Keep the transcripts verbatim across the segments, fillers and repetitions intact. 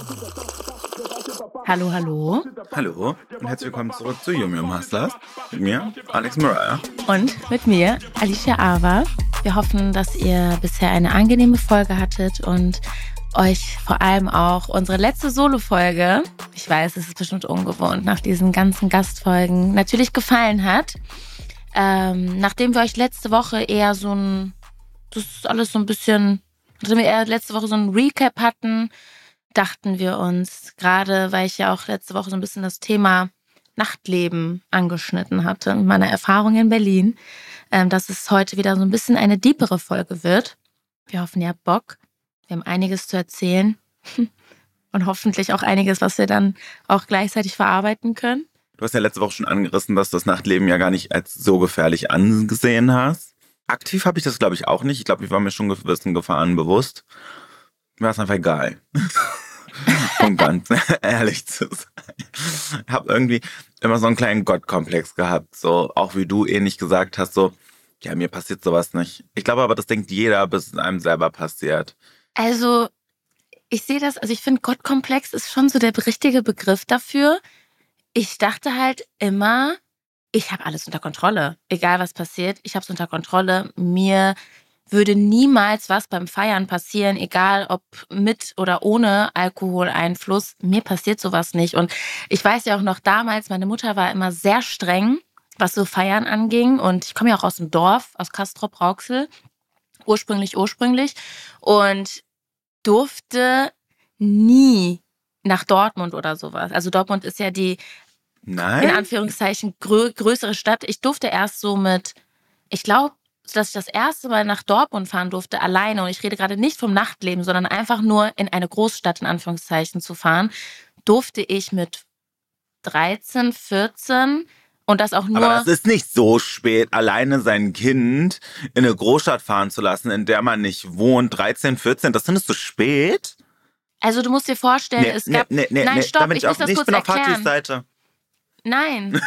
Hallo, hallo. Hallo und herzlich willkommen zurück zu Yum Yum Hustlers. Mit mir, Alex Mariah. Und mit mir, Alicia Ava. Wir hoffen, dass ihr bisher eine angenehme Folge hattet und euch vor allem auch unsere letzte Solo-Folge, ich weiß, es ist bestimmt ungewohnt, nach diesen ganzen Gastfolgen natürlich gefallen hat. Ähm, nachdem wir euch letzte Woche eher so ein, das ist alles so ein bisschen, nachdem wir eher letzte Woche so ein Recap hatten, dachten wir uns, gerade weil ich ja auch letzte Woche so ein bisschen das Thema Nachtleben angeschnitten hatte, meine Erfahrung in Berlin, ähm, dass es heute wieder so ein bisschen eine deepere Folge wird. Wir hoffen, ihr habt Bock. Wir haben einiges zu erzählen und hoffentlich auch einiges, was wir dann auch gleichzeitig verarbeiten können. Du hast ja letzte Woche schon angerissen, dass du das Nachtleben ja gar nicht als so gefährlich angesehen hast. Aktiv habe ich das, glaube ich, auch nicht. Ich glaube, ich war mir schon gewissen Gefahren bewusst. Mir war es einfach egal. Um ganz ehrlich zu sein. Ich habe irgendwie immer so einen kleinen Gottkomplex gehabt. So, auch wie du ähnlich gesagt hast, so, ja, mir passiert sowas nicht. Ich glaube aber, das denkt jeder, bis es einem selber passiert. Also, ich sehe das, also ich finde, Gottkomplex ist schon so der richtige Begriff dafür. Ich dachte halt immer, ich habe alles unter Kontrolle. Egal, was passiert, ich habe es unter Kontrolle. Mir würde niemals was beim Feiern passieren, egal ob mit oder ohne Alkoholeinfluss. Mir passiert sowas nicht. Und ich weiß ja auch noch damals, meine Mutter war immer sehr streng, was so Feiern anging. Und ich komme ja auch aus dem Dorf, aus Castrop-Rauxel, ursprünglich, ursprünglich. Und durfte nie nach Dortmund oder sowas. Also Dortmund ist ja die, Nein? in Anführungszeichen, grö- größere Stadt. Ich durfte erst so mit, ich glaube, dass ich das erste Mal nach Dortmund fahren durfte, alleine. Und ich rede gerade nicht vom Nachtleben, sondern einfach nur in eine Großstadt, in Anführungszeichen, zu fahren, durfte ich mit dreizehn, vierzehn und das auch nur... Aber das ist nicht so spät, alleine sein Kind in eine Großstadt fahren zu lassen, in der man nicht wohnt, dreizehn, vierzehn, das findest du spät? Also du musst dir vorstellen, Nee, es nee, gab... nee, nee, Nein, nee, stopp, da bin ich ich muss auf, das ich kurz bin auf erklären. Fatis Seite. Nein.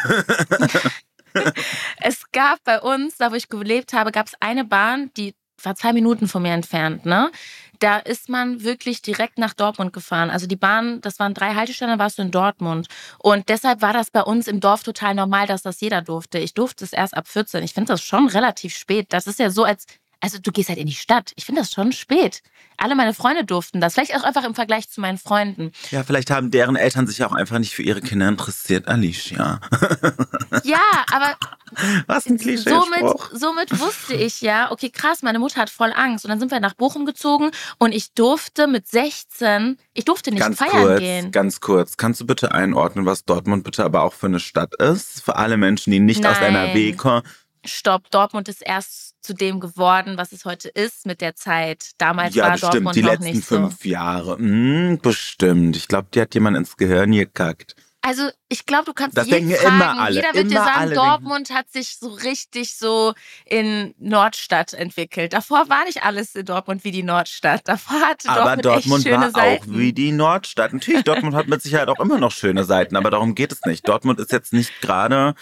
Es gab bei uns, da wo ich gelebt habe, gab es eine Bahn, die war zwei Minuten von mir entfernt, ne? Da ist man wirklich direkt nach Dortmund gefahren. Also die Bahn, das waren drei Haltestellen, dann warst du in Dortmund. Und deshalb war das bei uns im Dorf total normal, dass das jeder durfte. Ich durfte es erst ab vierzehn. Ich finde das schon relativ spät. Das ist ja so, als, also du gehst halt in die Stadt. Ich finde das schon spät. Alle meine Freunde durften das. Vielleicht auch einfach im Vergleich zu meinen Freunden. Ja, vielleicht haben deren Eltern sich auch einfach nicht für ihre Kinder interessiert, Alicia. Ja, aber Was ein somit, Klischeespruch. somit wusste ich ja, okay, krass, meine Mutter hat voll Angst. Und dann sind wir nach Bochum gezogen und ich durfte mit sechzehn, ich durfte nicht Ganz feiern kurz, gehen. ganz kurz. Kannst du bitte einordnen, was Dortmund bitte aber auch für eine Stadt ist? Für alle Menschen, die nicht aus N R W Nein. kommen. Stopp, Dortmund ist erst zu dem geworden, was es heute ist mit der Zeit. Damals Ja, war bestimmt, Dortmund die noch letzten nicht so. fünf Jahre. Hm, bestimmt. Ich glaube, die hat jemand ins Gehirn gekackt. Also ich glaube, du kannst Das jeden denken fragen. immer alle, Jeder wird dir immer sagen, alle Dortmund hat sich so richtig so in Nordstadt entwickelt. Davor war nicht alles in Dortmund wie die Nordstadt. Davor hatte Aber Dortmund, Dortmund echt schöne war Seiten. auch wie die Nordstadt. Natürlich, Dortmund hat mit Sicherheit auch immer noch schöne Seiten, aber darum geht es nicht. Dortmund ist jetzt nicht gerade...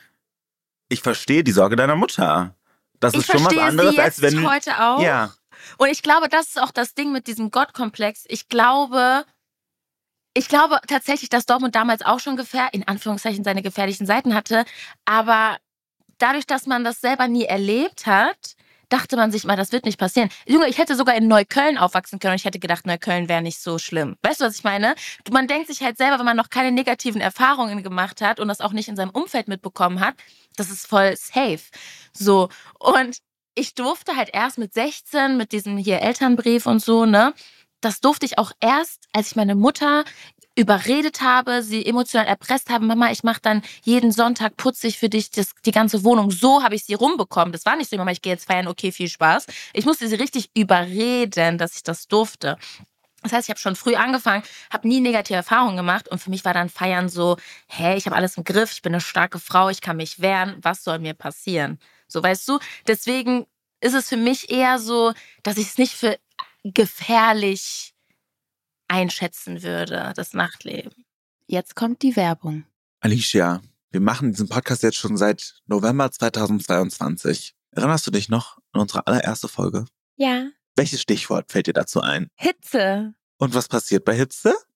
Ich verstehe die Sorge deiner Mutter. Das Ich ist schon was verstehe anderes, sie als jetzt wenn... heute auch. Ja. Und ich glaube, das ist auch das Ding mit diesem Gottkomplex. Ich glaube, ich glaube tatsächlich, dass Dortmund damals auch schon gefähr in Anführungszeichen seine gefährlichen Seiten hatte. Aber dadurch, dass man das selber nie erlebt hat, dachte man sich mal, das wird nicht passieren. Junge, ich hätte sogar in Neukölln aufwachsen können und ich hätte gedacht, Neukölln wäre nicht so schlimm. Weißt du, was ich meine? Man denkt sich halt selber, wenn man noch keine negativen Erfahrungen gemacht hat und das auch nicht in seinem Umfeld mitbekommen hat, das ist voll safe. So, und ich durfte halt erst mit sechzehn, mit diesem hier Elternbrief und so, ne? Das durfte ich auch erst, als ich meine Mutter überredet habe, sie emotional erpresst habe, Mama, ich mache dann jeden Sonntag, putze ich für dich das, die ganze Wohnung. So habe ich sie rumbekommen. Das war nicht so, Mama, ich gehe jetzt feiern, okay, viel Spaß. Ich musste sie richtig überreden, dass ich das durfte. Das heißt, ich habe schon früh angefangen, habe nie negative Erfahrungen gemacht und für mich war dann Feiern so, hä, ich habe alles im Griff, ich bin eine starke Frau, ich kann mich wehren, was soll mir passieren? So, weißt du? Deswegen ist es für mich eher so, dass ich es nicht für gefährlich einschätzen würde, das Nachtleben. Jetzt kommt die Werbung. Alicia, wir machen diesen Podcast jetzt schon seit November zweitausendzweiundzwanzig. Erinnerst du dich noch an unsere allererste Folge? Ja. Welches Stichwort fällt dir dazu ein? Hitze. Und was passiert bei Hitze?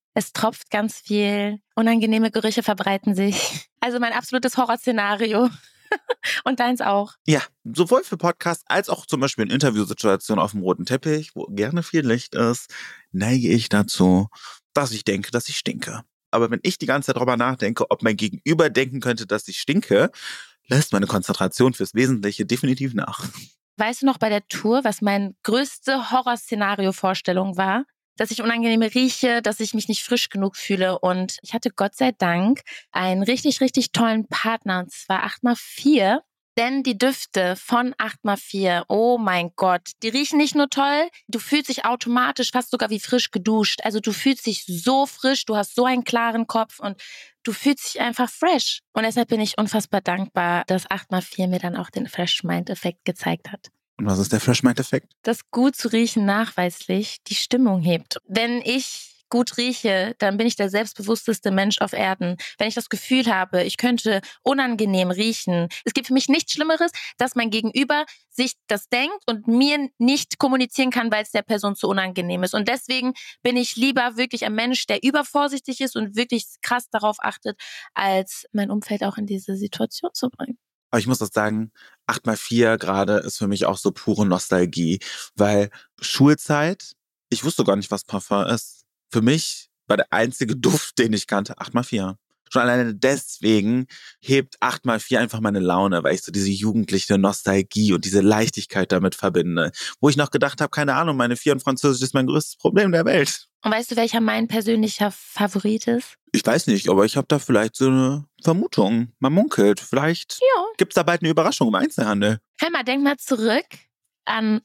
Es tropft ganz viel. Unangenehme Gerüche verbreiten sich. Also mein absolutes Horrorszenario. Und deins auch. Ja, sowohl für Podcasts als auch zum Beispiel in Interviewsituationen auf dem roten Teppich, wo gerne viel Licht ist, neige ich dazu, dass ich denke, dass ich stinke. Aber wenn ich die ganze Zeit darüber nachdenke, ob mein Gegenüber denken könnte, dass ich stinke, lässt meine Konzentration fürs Wesentliche definitiv nach. Weißt du noch bei der Tour, was meine größte Horrorszenario-Vorstellung war? Dass ich unangenehme rieche, dass ich mich nicht frisch genug fühle. Und ich hatte Gott sei Dank einen richtig, richtig tollen Partner, und zwar acht mal vier. Denn die Düfte von acht mal vier, oh mein Gott, die riechen nicht nur toll, du fühlst dich automatisch fast sogar wie frisch geduscht. Also du fühlst dich so frisch, du hast so einen klaren Kopf und du fühlst dich einfach fresh. Und deshalb bin ich unfassbar dankbar, dass acht mal vier mir dann auch den Fresh Mind-Effekt gezeigt hat. Und was ist der Fresh Mind-Effekt? Dass gut zu riechen nachweislich die Stimmung hebt. Wenn ich gut rieche, dann bin ich der selbstbewussteste Mensch auf Erden. Wenn ich das Gefühl habe, ich könnte unangenehm riechen. Es gibt für mich nichts Schlimmeres, dass mein Gegenüber sich das denkt und mir nicht kommunizieren kann, weil es der Person zu unangenehm ist. Und deswegen bin ich lieber wirklich ein Mensch, der übervorsichtig ist und wirklich krass darauf achtet, als mein Umfeld auch in diese Situation zu bringen. Aber ich muss das sagen, acht mal vier gerade ist für mich auch so pure Nostalgie, weil Schulzeit, ich wusste gar nicht, was Parfum ist. Für mich war der einzige Duft, den ich kannte, acht mal vier. Schon alleine deswegen hebt acht mal vier einfach meine Laune, weil ich so diese jugendliche Nostalgie und diese Leichtigkeit damit verbinde. Wo ich noch gedacht habe, keine Ahnung, meine vier in Französisch ist mein größtes Problem der Welt. Und weißt du, welcher mein persönlicher Favorit ist? Ich weiß nicht, aber ich habe da vielleicht so eine Vermutung. Man munkelt. Vielleicht ja. Gibt's da bald eine Überraschung im Einzelhandel. Hör mal, denk mal zurück an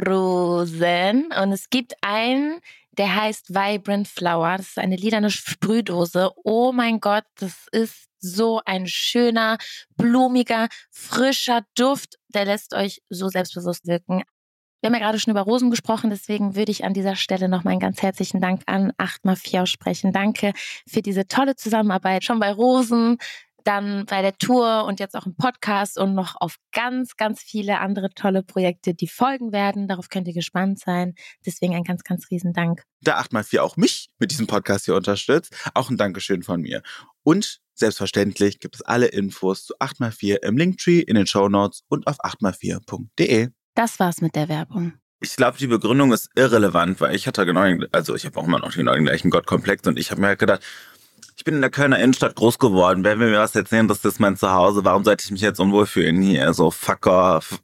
Rosen. Und es gibt einen, der heißt Vibrant Flower. Das ist eine lilane Sprühdose. Oh mein Gott, das ist so ein schöner, blumiger, frischer Duft. Der lässt euch so selbstbewusst wirken. Wir haben ja gerade schon über Rosen gesprochen, deswegen würde ich an dieser Stelle noch mal einen ganz herzlichen Dank an acht mal vier aussprechen. Danke für diese tolle Zusammenarbeit, schon bei Rosen, dann bei der Tour und jetzt auch im Podcast und noch auf ganz, ganz viele andere tolle Projekte, die folgen werden. Darauf könnt ihr gespannt sein. Deswegen ein ganz, ganz riesen Dank. Da acht mal vier auch mich mit diesem Podcast hier unterstützt, auch ein Dankeschön von mir. Und selbstverständlich gibt es alle Infos zu acht mal vier im Linktree, in den Shownotes und auf acht mal vier punkt de. Das war's mit der Werbung. Ich glaube, die Begründung ist irrelevant, weil ich hatte genau, den, also ich habe auch immer noch genau den gleichen Gottkomplex und ich habe mir halt gedacht, ich bin in der Kölner Innenstadt groß geworden. Wer will mir was erzählen, das ist mein Zuhause? Warum sollte ich mich jetzt unwohl fühlen hier? So, fuck off.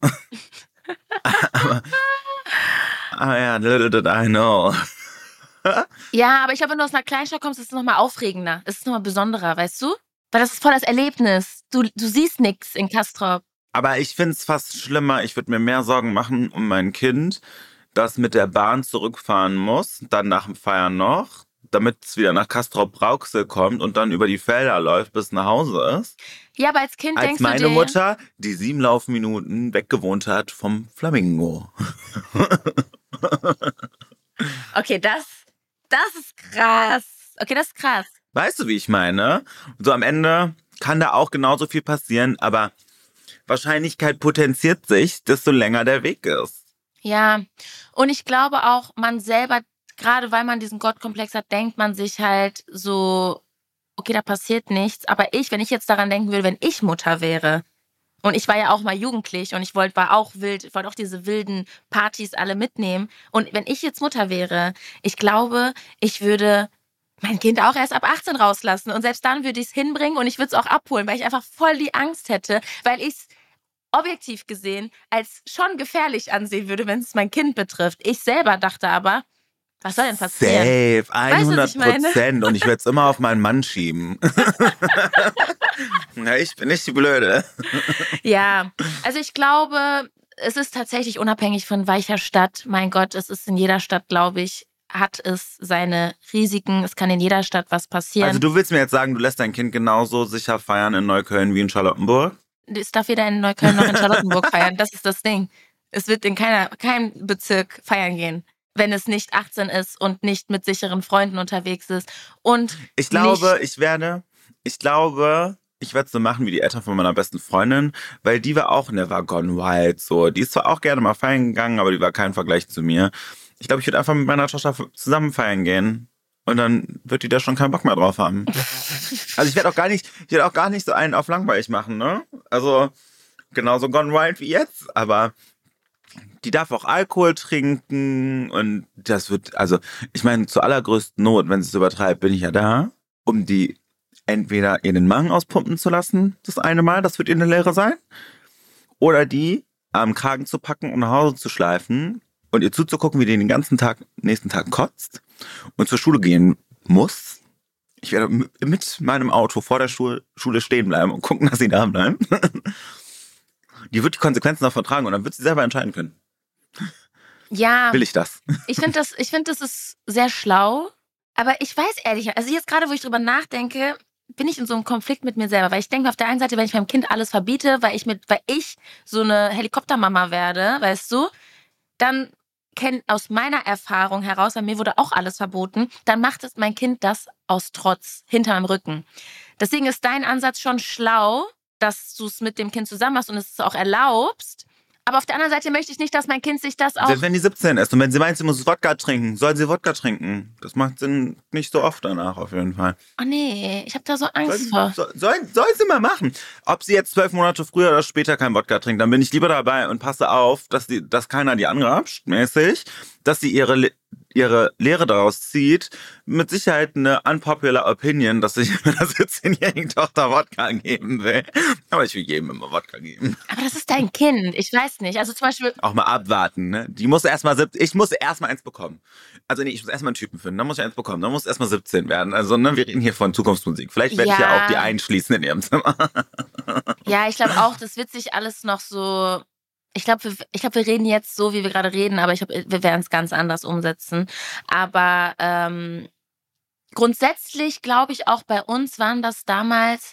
aber, aber ja, little did I know. Ja, aber ich glaube, wenn du aus einer Kleinstadt kommst, ist es nochmal aufregender. Es ist nochmal besonderer, weißt du? Weil das ist voll das Erlebnis. Du, du siehst nichts in Castrop. Aber ich find's fast schlimmer. Ich würde mir mehr Sorgen machen um mein Kind, das mit der Bahn zurückfahren muss, dann nach dem Feiern noch, damit es wieder nach Castrop-Rauxel kommt und dann über die Felder läuft, bis nach Hause ist. Ja, aber als Kind als denkst meine du dir... Mutter, die sieben Laufminuten weggewohnt hat vom Flamingo. Okay, das, das ist krass. Okay, das ist krass. Weißt du, wie ich meine? So am Ende kann da auch genauso viel passieren, aber Wahrscheinlichkeit potenziert sich, desto länger der Weg ist. Ja, und ich glaube auch, man selber, gerade weil man diesen Gottkomplex hat, denkt man sich halt so, okay, da passiert nichts. Aber ich, wenn ich jetzt daran denken würde, wenn ich Mutter wäre, und ich war ja auch mal jugendlich und ich wollte, war auch wild, ich wollte auch diese wilden Partys alle mitnehmen. Und wenn ich jetzt Mutter wäre, ich glaube, ich würde mein Kind auch erst ab achtzehn rauslassen. Und selbst dann würde ich es hinbringen und ich würde es auch abholen, weil ich einfach voll die Angst hätte, weil ich es objektiv gesehen als schon gefährlich ansehen würde, wenn es mein Kind betrifft. Ich selber dachte aber, was soll denn passieren? Safe, hundert Prozent. Und ich werde es immer auf meinen Mann schieben. Na, ich bin nicht die Blöde. Ja, also ich glaube, es ist tatsächlich unabhängig von welcher Stadt. Mein Gott, es ist in jeder Stadt, glaube ich, hat es seine Risiken. Es kann in jeder Stadt was passieren. Also du willst mir jetzt sagen, du lässt dein Kind genauso sicher feiern in Neukölln wie in Charlottenburg? Es darf weder in Neukölln noch in Charlottenburg feiern. Das ist das Ding. Es wird in keiner, keinem Bezirk feiern gehen, wenn es nicht achtzehn ist und nicht mit sicheren Freunden unterwegs ist. Und ich glaube, nicht ich werde, ich glaube, ich werde es so machen wie die Eltern von meiner besten Freundin, weil die war auch never gone wild. So, die ist zwar auch gerne mal feiern gegangen, aber die war kein Vergleich zu mir. Ich glaube, ich würde einfach mit meiner Tochter zusammen feiern gehen Und dann wird die da schon keinen Bock mehr drauf haben. Also ich werde auch gar nicht, ich werde auch gar nicht so einen auf langweilig machen, ne? Also genauso gone wild wie jetzt, aber die darf auch Alkohol trinken und das wird, also ich meine, zur allergrößten Not, wenn sie es übertreibt, bin ich ja da, um die entweder ihr den Magen auspumpen zu lassen, das eine Mal, das wird ihr eine Lehre sein, oder die am Kragen zu packen und nach Hause zu schleifen und ihr zuzugucken, wie die den ganzen Tag, nächsten Tag kotzt und zur Schule gehen muss. Ich werde mit meinem Auto vor der Schule, Schule stehen bleiben und gucken, dass sie da bleiben. Die wird die Konsequenzen davon tragen und dann wird sie selber entscheiden können. Ja. Will ich das? Ich finde das, ich finde, das ist sehr schlau. Aber ich weiß ehrlich, also jetzt gerade, wo ich drüber nachdenke, bin ich in so einem Konflikt mit mir selber. Weil ich denke auf der einen Seite, wenn ich meinem Kind alles verbiete, weil ich mit, weil ich so eine Helikoptermama werde, weißt du, dann kenn, aus meiner Erfahrung heraus, bei mir wurde auch alles verboten, dann macht es mein Kind das aus Trotz, hinter meinem Rücken. Deswegen ist dein Ansatz schon schlau, dass du es mit dem Kind zusammen machst und es auch erlaubst. Aber auf der anderen Seite möchte ich nicht, dass mein Kind sich das auch... Selbst wenn die siebzehn ist und wenn sie meint, sie muss Wodka trinken, soll sie Wodka trinken. Das macht Sinn nicht so oft danach auf jeden Fall. Oh nee, ich habe da so Angst soll, vor. Soll, soll, soll sie mal machen. Ob sie jetzt zwölf Monate früher oder später kein Wodka trinkt, dann bin ich lieber dabei und passe auf, dass, die, dass keiner die angrapscht, mäßig, dass sie ihre... ihre Lehre daraus zieht, mit Sicherheit eine unpopular Opinion, dass ich meiner siebzehnjährigen Tochter Wodka geben will. Aber ich will jedem immer Wodka geben. Aber das ist dein Kind, ich weiß nicht. Also zum Beispiel... Auch mal abwarten, ne? Die muss erst mal, ich muss erst mal eins bekommen. Also nee, ich muss erst mal einen Typen finden, dann muss ich eins bekommen, dann muss erst mal siebzehn werden. Also ne, wir reden hier von Zukunftsmusik. Vielleicht werde ja. ich ja auch die einschließen in ihrem Zimmer. Ja, ich glaube auch, das wird sich alles noch so... Ich glaube, wir, ich glaub, wir reden jetzt so, wie wir gerade reden, aber ich glaube, wir werden es ganz anders umsetzen. Aber ähm, grundsätzlich glaube ich auch bei uns waren das damals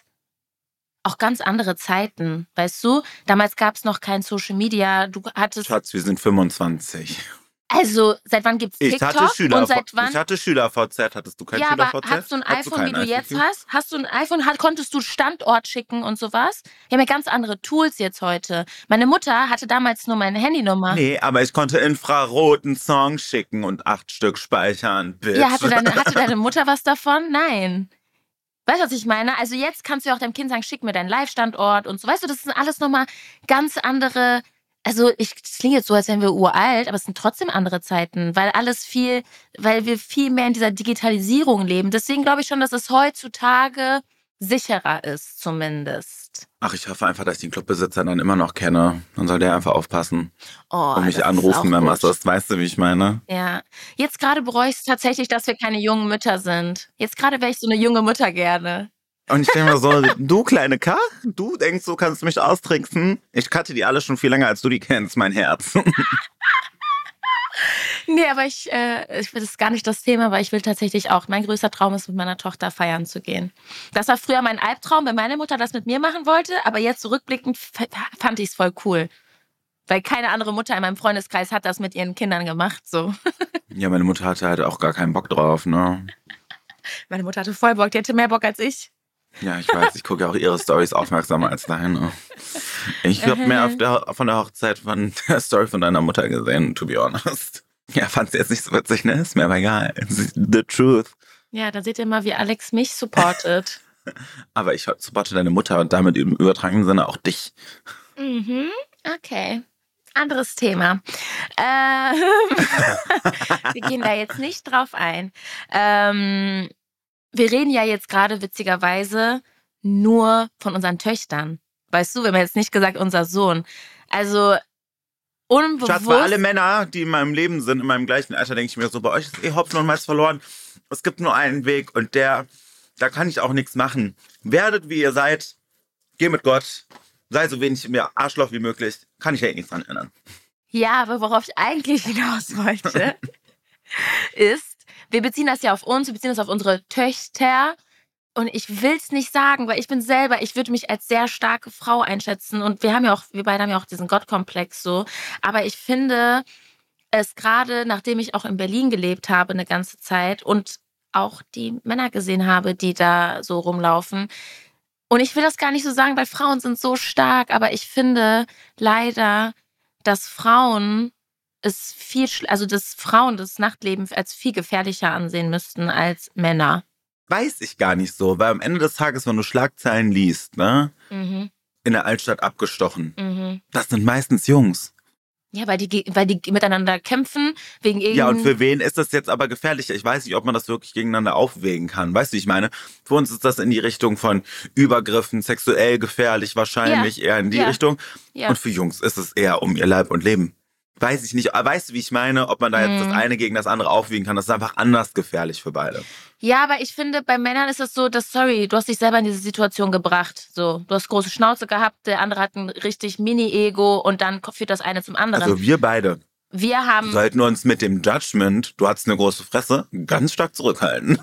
auch ganz andere Zeiten, weißt du? Damals gab es noch kein Social Media. Du hattest... Schatz, wir sind fünfundzwanzig. Also, seit wann gibt's TikTok? Ich hatte Schüler, und seit wann? Ich hatte Schüler-V Z, hattest du kein ja, Schüler-V Z? Aber hast du ein Hattest iPhone, wie du iPhone? jetzt hast? Hast du ein iPhone? Hat, konntest du Standort schicken und sowas? Wir haben ja ganz andere Tools jetzt heute. Meine Mutter hatte damals nur meine Handynummer. Nee, aber ich konnte infraroten Song schicken und acht Stück speichern, bitch. Ja, hatte deine, hatte deine Mutter was davon? Nein. Weißt du, was ich meine? Also jetzt kannst du auch deinem Kind sagen, schick mir deinen Live-Standort und so. Weißt du, das sind alles nochmal ganz andere... Also ich, das klingt jetzt so, als wären wir uralt, aber es sind trotzdem andere Zeiten, weil alles viel, weil wir viel mehr in dieser Digitalisierung leben. Deswegen glaube ich schon, dass es heutzutage sicherer ist, zumindest. Ach, ich hoffe einfach, dass ich den Clubbesitzer dann immer noch kenne. Dann soll der einfach aufpassen Oh, und mich anrufen, wenn was ist. Weißt du, wie ich meine? Ja. Jetzt gerade bereue ich es tatsächlich, dass wir keine jungen Mütter sind. Jetzt gerade wäre ich so eine junge Mutter gerne. Und ich denke mir so, du kleine K, du denkst, du kannst mich austricksen. Ich kannte die alle schon viel länger, als du die kennst, mein Herz. Nee, aber ich, äh, ich will das ist gar nicht das Thema, aber ich will tatsächlich auch, mein größter Traum ist, mit meiner Tochter feiern zu gehen. Das war früher mein Albtraum, wenn meine Mutter das mit mir machen wollte, aber jetzt zurückblickend fand ich es voll cool. Weil keine andere Mutter in meinem Freundeskreis hat das mit ihren Kindern gemacht, so. Ja, meine Mutter hatte halt auch gar keinen Bock drauf, ne? Meine Mutter hatte voll Bock, die hatte mehr Bock als ich. Ja, ich weiß, ich gucke ja auch ihre Storys aufmerksamer als deine. Ich habe mehr auf der, von der Hochzeit von der Story von deiner Mutter gesehen, to be honest. Ja, fand sie jetzt nicht so witzig, ne? Ist mir aber egal. The truth. Ja, da seht ihr mal, wie Alex mich supportet. Aber ich supporte deine Mutter und damit im übertragenen Sinne auch dich. Mhm, okay. Anderes Thema. Ähm, wir gehen da jetzt nicht drauf ein. Ähm... Wir reden ja jetzt gerade witzigerweise nur von unseren Töchtern. Weißt du, wir haben jetzt nicht gesagt, unser Sohn. Also unbewusst... Schatz, für alle Männer, die in meinem Leben sind, in meinem gleichen Alter, denke ich mir so, bei euch ist eh Hopfen und Malz verloren. Es gibt nur einen Weg und der, da kann ich auch nichts machen. Werdet, wie ihr seid, geh mit Gott, sei so wenig mehr Arschloch wie möglich, kann ich ja eh nichts dran ändern. Ja, aber worauf ich eigentlich hinaus wollte, ist, wir beziehen das ja auf uns, wir beziehen das auf unsere Töchter. Und ich will es nicht sagen, weil ich bin selber, ich würde mich als sehr starke Frau einschätzen. Und wir haben ja auch, wir beide haben ja auch diesen Gottkomplex so. Aber ich finde es gerade, nachdem ich auch in Berlin gelebt habe eine ganze Zeit und auch die Männer gesehen habe, die da so rumlaufen. Und ich will das gar nicht so sagen, weil Frauen sind so stark. Aber ich finde leider, dass Frauen es viel, also dass Frauen das Nachtleben als viel gefährlicher ansehen müssten als Männer. Weiß ich gar nicht so, weil am Ende des Tages, wenn du Schlagzeilen liest, ne, Mhm. in der Altstadt abgestochen, Mhm. das sind meistens Jungs. Ja, weil die, weil die miteinander kämpfen, wegen irgendeinem... Ja, und für wen ist das jetzt aber gefährlicher? Ich weiß nicht, ob man das wirklich gegeneinander aufwägen kann. Weißt du, wie ich meine? Für uns ist das in die Richtung von Übergriffen, sexuell gefährlich, wahrscheinlich Ja. eher in die Ja. Richtung. Ja. Und für Jungs ist es eher um ihr Leib und Leben. Weiß ich nicht. Weißt du, wie ich meine? Ob man da jetzt Mhm. das eine gegen das andere aufwiegen kann. Das ist einfach anders gefährlich für beide. Ja, aber ich finde, bei Männern ist es so, dass, sorry, du hast dich selber in diese Situation gebracht. So, du hast große Schnauze gehabt, der andere hat ein richtig Mini-Ego und dann führt das eine zum anderen. Also wir beide Wir haben... sollten uns mit dem Judgment, du hattest eine große Fresse, ganz stark zurückhalten.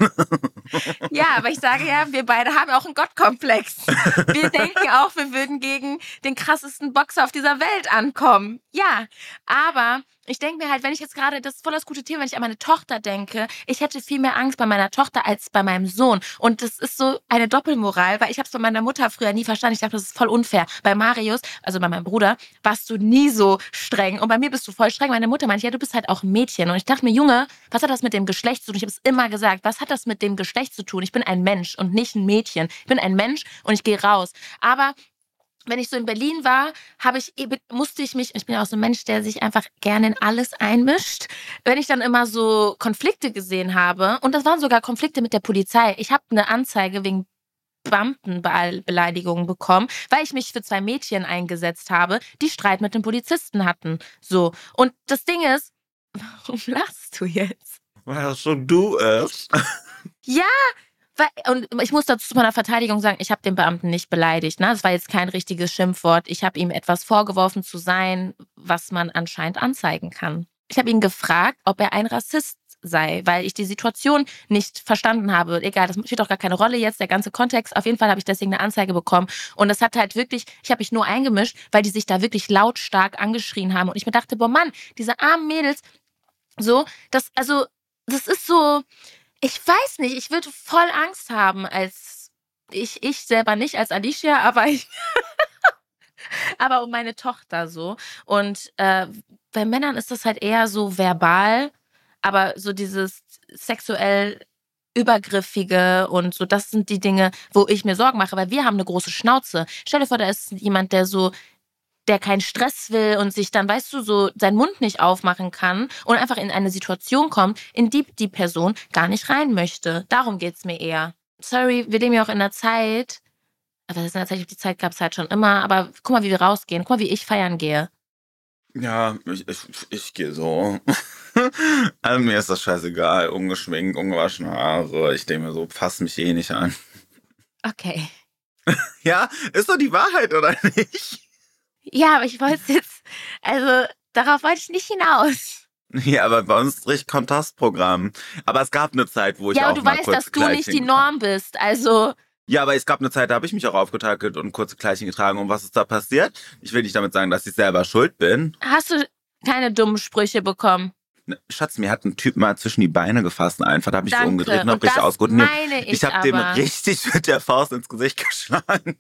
Ja, aber ich sage ja, wir beide haben auch einen Gottkomplex. Wir denken auch, wir würden gegen den krassesten Boxer auf dieser Welt ankommen. Ja, aber ich denke mir halt, wenn ich jetzt gerade, das ist voll das gute Thema, wenn ich an meine Tochter denke, ich hätte viel mehr Angst bei meiner Tochter als bei meinem Sohn. Und das ist so eine Doppelmoral, weil ich habe es bei meiner Mutter früher nie verstanden. Ich dachte, das ist voll unfair. Bei Marius, also bei meinem Bruder, warst du nie so streng. Und bei mir bist du voll streng. Meine Mutter meinte, ja, du bist halt auch ein Mädchen. Und ich dachte mir, Junge, was hat das mit dem Geschlecht zu tun? Ich habe es immer gesagt, was hat das mit dem Geschlecht zu tun? Ich bin ein Mensch und nicht ein Mädchen. Ich bin ein Mensch und ich gehe raus. Aber wenn ich so in Berlin war, habe ich eben, musste ich mich, ich bin ja auch so ein Mensch, der sich einfach gerne in alles einmischt, wenn ich dann immer so Konflikte gesehen habe, und das waren sogar Konflikte mit der Polizei. Ich habe eine Anzeige wegen Beamtenbeleidigungen bekommen, weil ich mich für zwei Mädchen eingesetzt habe, die Streit mit den Polizisten hatten. So. Und das Ding ist, warum lachst du jetzt? Weil das schon du ist. Ja, weil, und ich muss dazu zu meiner Verteidigung sagen, ich habe den Beamten nicht beleidigt. Ne? Das war jetzt kein richtiges Schimpfwort. Ich habe ihm etwas vorgeworfen zu sein, was man anscheinend anzeigen kann. Ich habe ihn gefragt, ob er ein Rassist sei, weil ich die Situation nicht verstanden habe. Egal, das spielt doch gar keine Rolle jetzt, der ganze Kontext. Auf jeden Fall habe ich deswegen eine Anzeige bekommen. Und das hat halt wirklich, ich habe mich nur eingemischt, weil die sich da wirklich lautstark angeschrien haben. Und ich mir dachte, boah Mann, diese armen Mädels, so, das, also, das ist so... Ich weiß nicht, ich würde voll Angst haben als, ich, ich selber nicht als Alicia, aber ich, aber um meine Tochter so. Und äh, bei Männern ist das halt eher so verbal, aber so dieses sexuell Übergriffige und so, das sind die Dinge, wo ich mir Sorgen mache, weil wir haben eine große Schnauze. Stell dir vor, da ist jemand, der so, der keinen Stress will und sich dann, weißt du, so seinen Mund nicht aufmachen kann und einfach in eine Situation kommt, in die die Person gar nicht rein möchte. Darum geht's mir eher. Sorry, wir leben ja auch in einer Zeit, aber das ist tatsächlich, die Zeit gab's halt schon immer, aber guck mal, wie wir rausgehen. Guck mal, wie ich feiern gehe. Ja, ich, ich, ich gehe so. Also mir ist das scheißegal. Ungeschminkt, ungewaschene Haare. Ich denke mir so, fass mich eh nicht an. Okay. Ja, ist doch die Wahrheit, oder nicht? Ja, aber ich wollte jetzt, also darauf wollte ich nicht hinaus. Ja, aber bei uns ist richtig Kontrastprogramm. Aber es gab eine Zeit, wo ich Ja, auch aber du mal weißt, kurze dass du nicht die Kleidchen- Norm bist, also... Ja, aber es gab eine Zeit, da habe ich mich auch aufgetackelt und kurze Kleidchen getragen. Und was ist da passiert? Ich will nicht damit sagen, dass ich selber schuld bin. Hast du keine dummen Sprüche bekommen? Ne, Schatz, mir hat ein Typ mal zwischen die Beine gefasst einfach. Da habe ich so Danke. umgedreht und habe Und richtig das ausgeholt. meine ich Ich habe dem aber. richtig mit der Faust ins Gesicht geschlagen.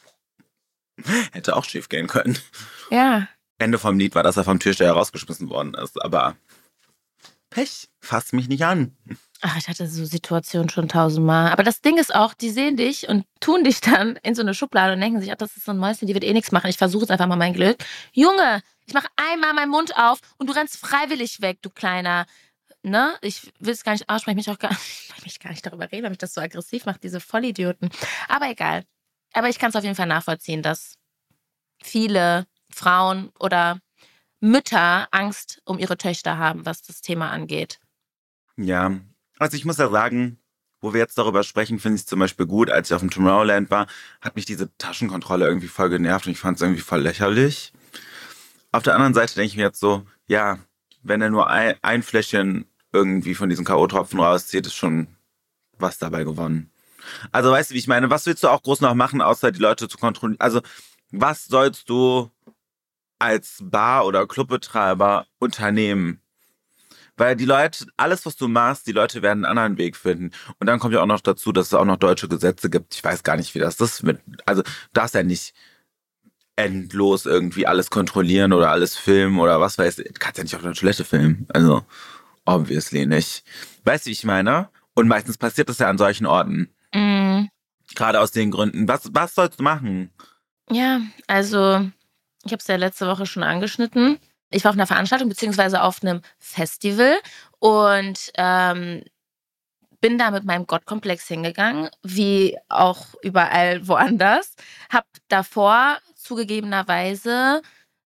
Hätte auch schief gehen können. Ja. Ende vom Lied war, dass er vom Türsteher rausgeschmissen worden ist. Aber Pech, fass mich nicht an. Ach, ich hatte so Situationen schon tausendmal. Aber das Ding ist auch, die sehen dich und tun dich dann in so eine Schublade und denken sich, ach, das ist so ein Mäuschen, die wird eh nichts machen. Ich versuche jetzt einfach mal mein Glück. Junge, ich mache einmal meinen Mund auf und du rennst freiwillig weg, du kleiner. Ne? Ich will es gar nicht aussprechen, mich auch gar, ich will mich gar nicht darüber reden, weil mich das so aggressiv macht, diese Vollidioten. Aber egal. Aber ich kann es auf jeden Fall nachvollziehen, dass viele Frauen oder Mütter Angst um ihre Töchter haben, was das Thema angeht. Ja, also ich muss ja sagen, wo wir jetzt darüber sprechen, finde ich es zum Beispiel gut. Als ich auf dem Tomorrowland war, hat mich diese Taschenkontrolle irgendwie voll genervt und ich fand es irgendwie voll lächerlich. Auf der anderen Seite denke ich mir jetzt so, ja, wenn er nur ein, ein Fläschchen irgendwie von diesen K O-Tropfen rauszieht, ist schon was dabei gewonnen. Also weißt du, wie ich meine? Was willst du auch groß noch machen, außer die Leute zu kontrollieren? Also was sollst du als Bar- oder Clubbetreiber unternehmen? Weil die Leute, alles was du machst, die Leute werden einen anderen Weg finden. Und dann kommt ja auch noch dazu, dass es auch noch deutsche Gesetze gibt. Ich weiß gar nicht, wie das ist mit, also darfst ja nicht endlos irgendwie alles kontrollieren oder alles filmen oder was weiß ich. Du kannst ja nicht auf der Toilette filmen. Also, obviously nicht. Weißt du, wie ich meine? Und meistens passiert das ja an solchen Orten. Mm. Gerade aus den Gründen. Was, was sollst du machen? Ja, also ich habe es ja letzte Woche schon angeschnitten. Ich war auf einer Veranstaltung beziehungsweise auf einem Festival und ähm, bin da mit meinem Gottkomplex hingegangen, wie auch überall woanders. Hab davor zugegebenerweise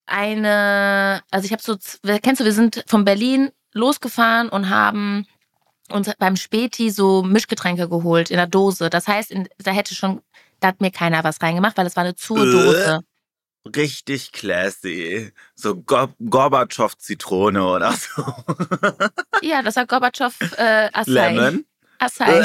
eine, also ich habe so, kennst du, wir sind von Berlin losgefahren und haben uns beim Späti so Mischgetränke geholt in der Dose. Das heißt, in, da hätte schon, da hat mir keiner was reingemacht, weil es war eine zur Dose. Richtig classy. So Go- Gorbatschow-Zitrone oder so. Ja, das war Gorbatschow äh, Acai. Lemon? Acai.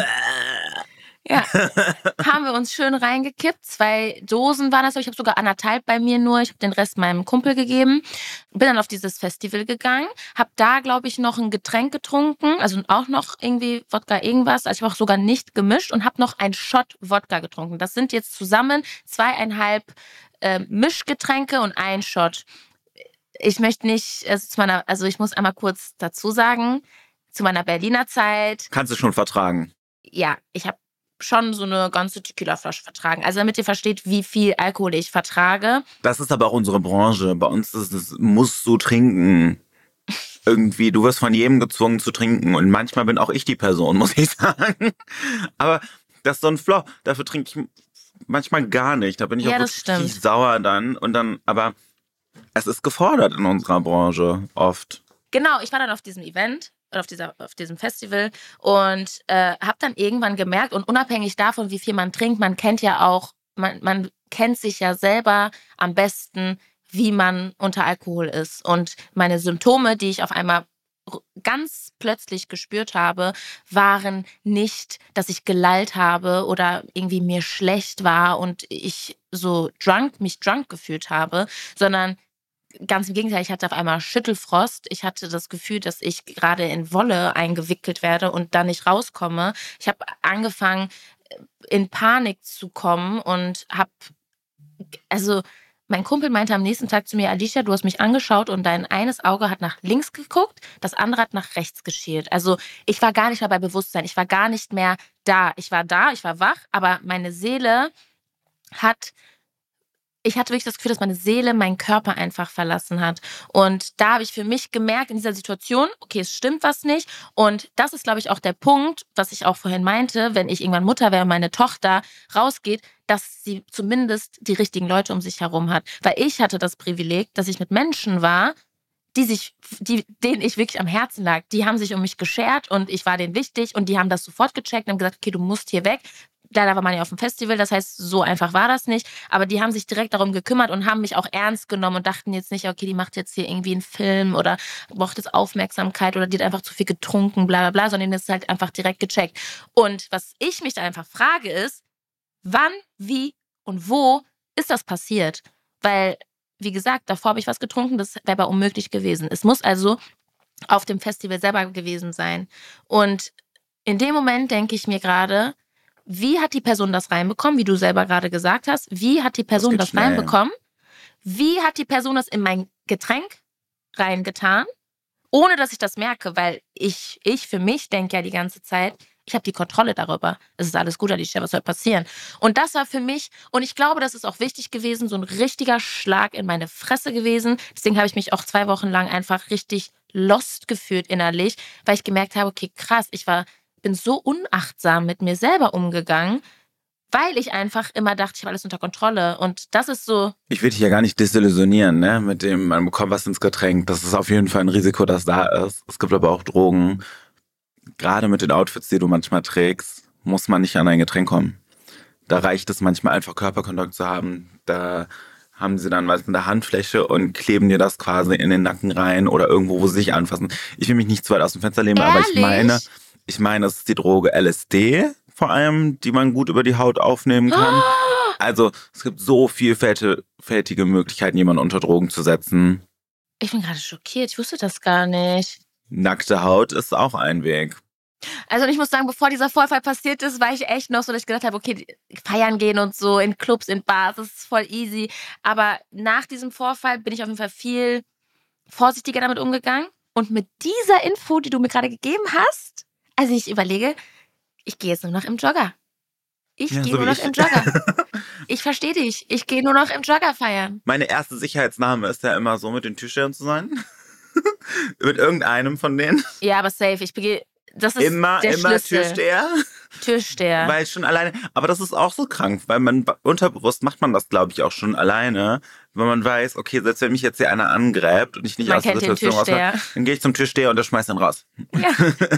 Ja, haben wir uns schön reingekippt. Zwei Dosen waren das, aber ich habe sogar anderthalb bei mir nur. Ich habe den Rest meinem Kumpel gegeben. Bin dann auf dieses Festival gegangen. Habe da, glaube ich, noch ein Getränk getrunken. Also auch noch irgendwie Wodka irgendwas. Also ich habe auch sogar nicht gemischt und habe noch einen Shot Wodka getrunken. Das sind jetzt zusammen zweieinhalb äh, Mischgetränke und ein Shot. Ich möchte nicht, also, zu meiner, also ich muss einmal kurz dazu sagen, zu meiner Berliner Zeit. Kannst du schon vertragen? Ja, ich habe schon so eine ganze Tequila-Flasche vertragen. Also damit ihr versteht, wie viel Alkohol ich vertrage. Das ist aber auch unsere Branche. Bei uns ist es, musst du trinken. Irgendwie, du wirst von jedem gezwungen zu trinken. Und manchmal bin auch ich die Person, muss ich sagen. Aber das ist so ein Flaw. Dafür trinke ich manchmal gar nicht. Da bin ich Ja, auch das wirklich stimmt. sauer dann. Und dann, aber es ist gefordert in unserer Branche oft. Genau, ich war dann auf diesem Event, auf, dieser, auf diesem Festival und äh, habe dann irgendwann gemerkt, und unabhängig davon, wie viel man trinkt, man kennt ja auch, man, man kennt sich ja selber am besten, wie man unter Alkohol ist. Und meine Symptome, die ich auf einmal ganz plötzlich gespürt habe, waren nicht, dass ich gelallt habe oder irgendwie mir schlecht war und ich so drunk, mich drunk gefühlt habe, sondern ganz im Gegenteil, ich hatte auf einmal Schüttelfrost. Ich hatte das Gefühl, dass ich gerade in Wolle eingewickelt werde und da nicht rauskomme. Ich habe angefangen, in Panik zu kommen und habe, also mein Kumpel meinte am nächsten Tag zu mir, Alicia, du hast mich angeschaut und dein eines Auge hat nach links geguckt, das andere hat nach rechts geschielt. Also ich war gar nicht mehr bei Bewusstsein, ich war gar nicht mehr da. Ich war da, ich war wach, aber meine Seele hat... Ich hatte wirklich das Gefühl, dass meine Seele meinen Körper einfach verlassen hat. Und da habe ich für mich gemerkt in dieser Situation, okay, es stimmt was nicht. Und das ist, glaube ich, auch der Punkt, was ich auch vorhin meinte, wenn ich irgendwann Mutter wäre und meine Tochter rausgeht, dass sie zumindest die richtigen Leute um sich herum hat. Weil ich hatte das Privileg, dass ich mit Menschen war, die sich, die, denen ich wirklich am Herzen lag. Die haben sich um mich geschert und ich war denen wichtig und die haben das sofort gecheckt und haben gesagt, okay, du musst hier weg. Leider war man ja auf dem Festival, das heißt, so einfach war das nicht. Aber die haben sich direkt darum gekümmert und haben mich auch ernst genommen und dachten jetzt nicht, okay, die macht jetzt hier irgendwie einen Film oder braucht jetzt Aufmerksamkeit oder die hat einfach zu viel getrunken, bla bla bla, sondern das ist halt einfach direkt gecheckt. Und was ich mich da einfach frage ist, wann, wie und wo ist das passiert? Weil, wie gesagt, davor habe ich was getrunken, das wäre aber unmöglich gewesen. Es muss also auf dem Festival selber gewesen sein. Und in dem Moment denke ich mir gerade, wie hat die Person das reinbekommen, wie du selber gerade gesagt hast? Wie hat die Person Das das, geht das schnell. reinbekommen? Wie hat die Person das in mein Getränk reingetan? Ohne, dass ich das merke, weil ich, ich für mich denke ja die ganze Zeit, ich habe die Kontrolle darüber. Es ist alles gut, Alicia, was soll passieren? Und das war für mich, und ich glaube, das ist auch wichtig gewesen, so ein richtiger Schlag in meine Fresse gewesen. Deswegen habe ich mich auch zwei Wochen lang einfach richtig lost gefühlt innerlich, weil ich gemerkt habe, okay, krass, ich war... bin so unachtsam mit mir selber umgegangen, weil ich einfach immer dachte, ich habe alles unter Kontrolle. Und das ist so... Ich will dich ja gar nicht desillusionieren, ne? Mit dem, man bekommt was ins Getränk. Das ist auf jeden Fall ein Risiko, das da ist. Es gibt aber auch Drogen. Gerade mit den Outfits, die du manchmal trägst, muss man nicht an ein Getränk kommen. Da reicht es manchmal einfach, Körperkontakt zu haben. Da haben sie dann was mit der Handfläche und kleben dir das quasi in den Nacken rein oder irgendwo, wo sie sich anfassen. Ich will mich nicht zu weit aus dem Fenster lehnen, aber ich meine... Ich meine, es ist die Droge L S D vor allem, die man gut über die Haut aufnehmen kann. Also es gibt so vielfältige Möglichkeiten, jemanden unter Drogen zu setzen. Ich bin gerade schockiert, ich wusste das gar nicht. Nackte Haut ist auch ein Weg. Also ich muss sagen, bevor dieser Vorfall passiert ist, war ich echt noch so, dass ich gedacht habe, okay, feiern gehen und so in Clubs, in Bars, das ist voll easy. Aber nach diesem Vorfall bin ich auf jeden Fall viel vorsichtiger damit umgegangen. Und mit dieser Info, die du mir gerade gegeben hast, also ich überlege, ich gehe jetzt nur noch im Jogger. Ich Ja, gehe so nur wie noch ich. im Jogger. Ich verstehe dich. Ich gehe nur noch im Jogger feiern. Meine erste Sicherheitsnahme ist ja immer so, mit den Türstehern zu sein. Mit irgendeinem von denen. Ja, aber safe. Ich begehe. Das ist Immer, der immer Schlüssel. Türsteher. Türsteher. Weil schon alleine, aber das ist auch so krank, weil man unterbewusst macht man das, glaube ich, auch schon alleine, wenn man weiß, okay, selbst wenn mich jetzt hier einer angräbt und ich nicht Man aus der kennt den Situation Türsteher. rauskomme, dann gehe ich zum Türsteher und der schmeißt ihn raus. Ja.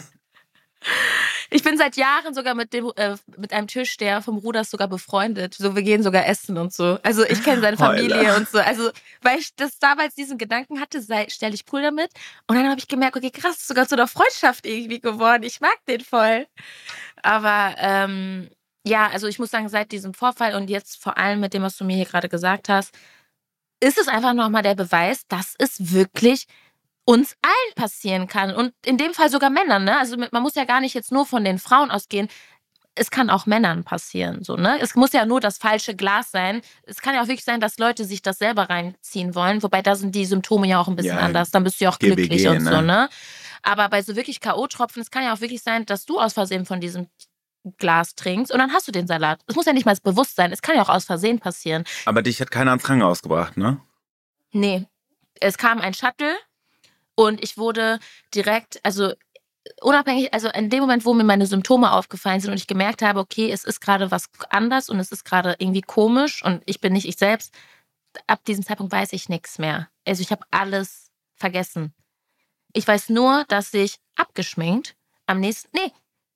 Ich bin seit Jahren sogar mit dem äh, mit einem Türsteher vom Ruders sogar befreundet. So, wir gehen sogar essen und so. Also ich kenne seine Familie Heule. und so. Also, weil ich das damals diesen Gedanken hatte, sei, stell dich cool damit. Und dann habe ich gemerkt, okay, krass, ist sogar zu einer Freundschaft irgendwie geworden. Ich mag den voll. Aber ähm, ja, also ich muss sagen, seit diesem Vorfall und jetzt vor allem mit dem, was du mir hier gerade gesagt hast, ist es einfach nochmal der Beweis, dass es wirklich uns allen passieren kann. Und in dem Fall sogar Männern, ne? Also man muss ja gar nicht jetzt nur von den Frauen ausgehen. Es kann auch Männern passieren, so, ne? Es muss ja nur das falsche Glas sein. Es kann ja auch wirklich sein, dass Leute sich das selber reinziehen wollen. Wobei da sind die Symptome ja auch ein bisschen Ja, anders. Dann bist du ja auch G B G, glücklich und ne? so, ne? Aber bei so wirklich K O-Tropfen, es kann ja auch wirklich sein, dass du aus Versehen von diesem Glas trinkst und dann hast du den Salat. Es muss ja nicht mal das Bewusstsein. Es kann ja auch aus Versehen passieren. Aber dich hat keiner ans Krankenhaus gebracht, ne? Nee. Es kam ein Shuttle. Und ich wurde direkt, also unabhängig, also in dem Moment, wo mir meine Symptome aufgefallen sind und ich gemerkt habe, okay, es ist gerade was anders und es ist gerade irgendwie komisch und ich bin nicht ich selbst, ab diesem Zeitpunkt weiß ich nichts mehr. Also ich habe alles vergessen. Ich weiß nur, dass ich abgeschminkt am nächsten, nee,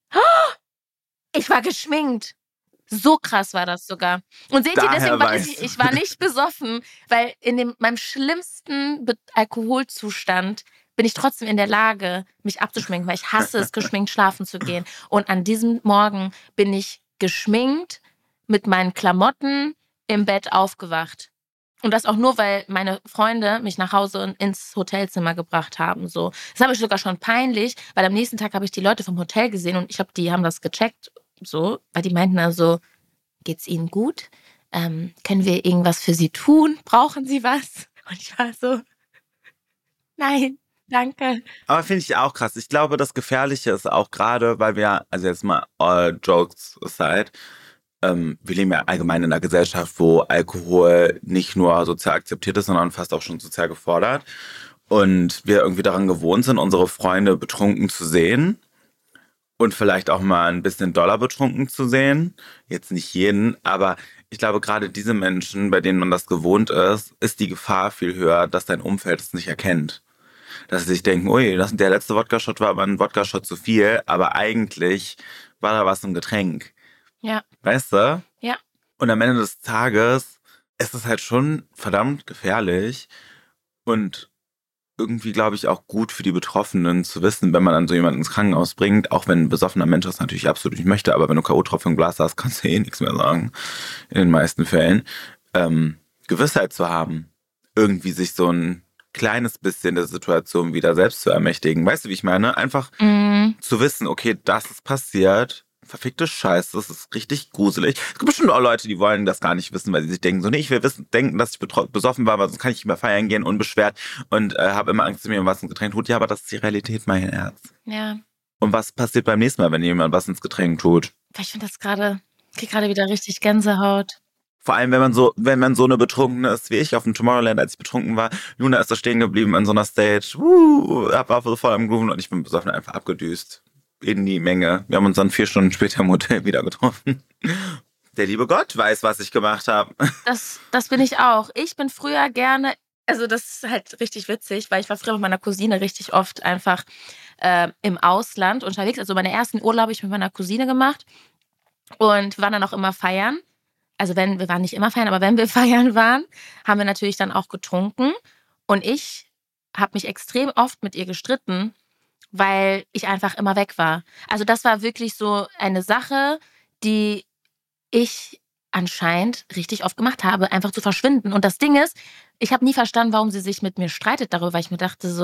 ich war geschminkt. So krass war das sogar. Und seht ihr, Daher deswegen war weißt ich, du. ich war nicht besoffen, weil in dem, meinem schlimmsten Be- Alkoholzustand bin ich trotzdem in der Lage, mich abzuschminken, weil ich hasse es, geschminkt schlafen zu gehen. Und an diesem Morgen bin ich geschminkt mit meinen Klamotten im Bett aufgewacht. Und das auch nur, weil meine Freunde mich nach Hause und ins Hotelzimmer gebracht haben. So. Das habe ich sogar schon peinlich, weil am nächsten Tag habe ich die Leute vom Hotel gesehen und ich glaube, die haben das gecheckt. So, weil die meinten also, geht's Ihnen gut? Ähm, können wir irgendwas für Sie tun? Brauchen Sie was? Und ich war so, nein, danke. Aber finde ich auch krass. Ich glaube, das Gefährliche ist auch gerade, weil wir, also jetzt mal all jokes aside, ähm, wir leben ja allgemein in einer Gesellschaft, wo Alkohol nicht nur sozial akzeptiert ist, sondern fast auch schon sozial gefordert. Und wir irgendwie daran gewohnt sind, unsere Freunde betrunken zu sehen. Und vielleicht auch mal ein bisschen doller betrunken zu sehen. Jetzt nicht jeden, aber ich glaube, gerade diese Menschen, bei denen man das gewohnt ist, ist die Gefahr viel höher, dass dein Umfeld es nicht erkennt. Dass sie sich denken, ui, das, der letzte Wodka-Shot war aber ein Wodka-Shot zu viel, aber eigentlich war da was im Getränk. Ja. Weißt du? Ja. Und am Ende des Tages ist es halt schon verdammt gefährlich und irgendwie, glaube ich, auch gut für die Betroffenen zu wissen, wenn man dann so jemanden ins Krankenhaus bringt, auch wenn ein besoffener Mensch das natürlich absolut nicht möchte, aber wenn du K O-Tropfen im Glas hast, kannst du eh nichts mehr sagen, in den meisten Fällen, ähm, Gewissheit zu haben, irgendwie sich so ein kleines bisschen der Situation wieder selbst zu ermächtigen. Weißt du, wie ich meine? Einfach Mhm. zu wissen, okay, das ist passiert, verfickte Scheiße, das ist richtig gruselig. Es gibt bestimmt auch Leute, die wollen das gar nicht wissen, weil sie sich denken, so, nee, ich will wissen, denken, dass ich besoffen war, weil sonst kann ich nicht mehr feiern gehen, unbeschwert und äh, habe immer Angst, dass mir was ins Getränk tut. Ja, aber das ist die Realität, mein Herz. Ja. Und was passiert beim nächsten Mal, wenn jemand was ins Getränk tut? Ich finde das gerade, ich kriege gerade wieder richtig Gänsehaut. Vor allem, wenn man so, wenn man so eine Betrunkene ist wie ich auf dem Tomorrowland, als ich betrunken war. Luna ist da stehen geblieben an so einer Stage. Uh, war voll am Grooven und ich bin besoffen einfach abgedüst. In die Menge. Wir haben uns dann vier Stunden später im Hotel wieder getroffen. Der liebe Gott weiß, was ich gemacht habe. Das, das bin ich auch. Ich bin früher gerne, also das ist halt richtig witzig, weil ich war früher mit meiner Cousine richtig oft einfach äh, im Ausland unterwegs. Also meine ersten Urlaube habe ich mit meiner Cousine gemacht und wir waren dann auch immer feiern. Also wenn, wir waren nicht immer feiern, aber wenn wir feiern waren, haben wir natürlich dann auch getrunken. Und ich habe mich extrem oft mit ihr gestritten, weil ich einfach immer weg war. Also das war wirklich so eine Sache, die ich anscheinend richtig oft gemacht habe, einfach zu verschwinden. Und das Ding ist, ich habe nie verstanden, warum sie sich mit mir streitet darüber, weil ich mir dachte so,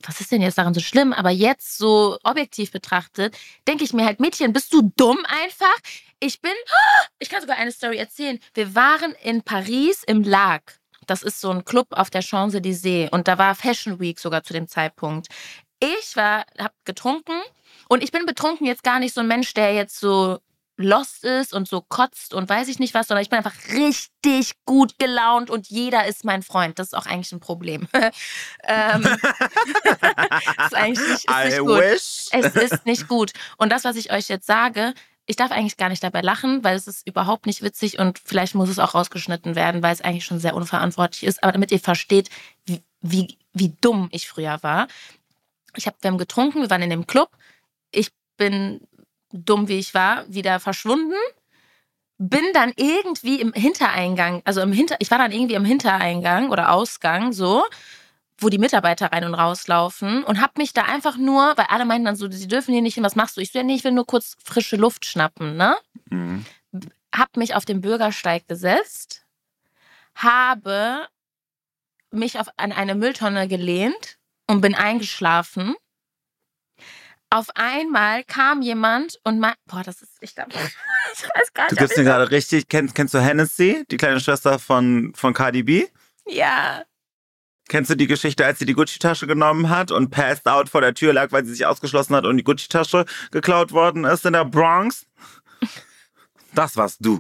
was ist denn jetzt daran so schlimm? Aber jetzt so objektiv betrachtet, denke ich mir halt, Mädchen, bist du dumm einfach? Ich bin, ich kann sogar eine Story erzählen. Wir waren in Paris im Lag. Das ist so ein Club auf der Champs-Élysées. Und da war Fashion Week sogar zu dem Zeitpunkt. Ich war, hab getrunken und ich bin betrunken jetzt gar nicht so ein Mensch, der jetzt so lost ist und so kotzt und weiß ich nicht was, sondern ich bin einfach richtig gut gelaunt und jeder ist mein Freund. Das ist auch eigentlich ein Problem. ähm, das ist eigentlich nicht, ist nicht I gut. wish. Es ist nicht gut. Und das, was ich euch jetzt sage, ich darf eigentlich gar nicht dabei lachen, weil es ist überhaupt nicht witzig und vielleicht muss es auch rausgeschnitten werden, weil es eigentlich schon sehr unverantwortlich ist. Aber damit ihr versteht, wie, wie, wie dumm ich früher war. Ich hab, wir haben getrunken, wir waren in dem Club. Ich bin dumm wie ich war, wieder verschwunden. Bin dann irgendwie im Hintereingang, also im Hinter, ich war dann irgendwie im Hintereingang oder Ausgang, so, wo die Mitarbeiter rein und rauslaufen und hab mich da einfach nur, weil alle meinten dann so, sie dürfen hier nicht hin, was machst du? Ich so, ja, nee, ich will nur kurz frische Luft schnappen, ne? Mhm. Hab mich auf den Bürgersteig gesetzt, habe mich auf, an eine Mülltonne gelehnt und bin eingeschlafen. Auf einmal kam jemand und meinte, boah, das ist, ich glaube, ich weiß gar nicht. Du gibst mir gerade richtig, kennst, kennst du Hennessy, die kleine Schwester von, von Cardi B? Ja. Kennst du die Geschichte, als sie die Gucci-Tasche genommen hat und passed out vor der Tür lag, weil sie sich ausgeschlossen hat und die Gucci-Tasche geklaut worden ist in der Bronx? Das warst du.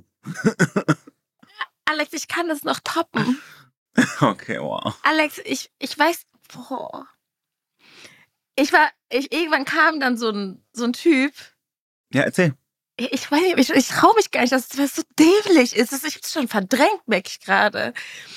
Alex, ich kann das noch toppen. Okay, wow. Alex, ich, ich weiß, boah. Ich war, ich, irgendwann kam dann so ein, so ein Typ. Ja, erzähl. Ich, ich weiß nicht, ich, ich traue mich gar nicht, dass das so dämlich ist. Ich hab's schon verdrängt, merke ich gerade.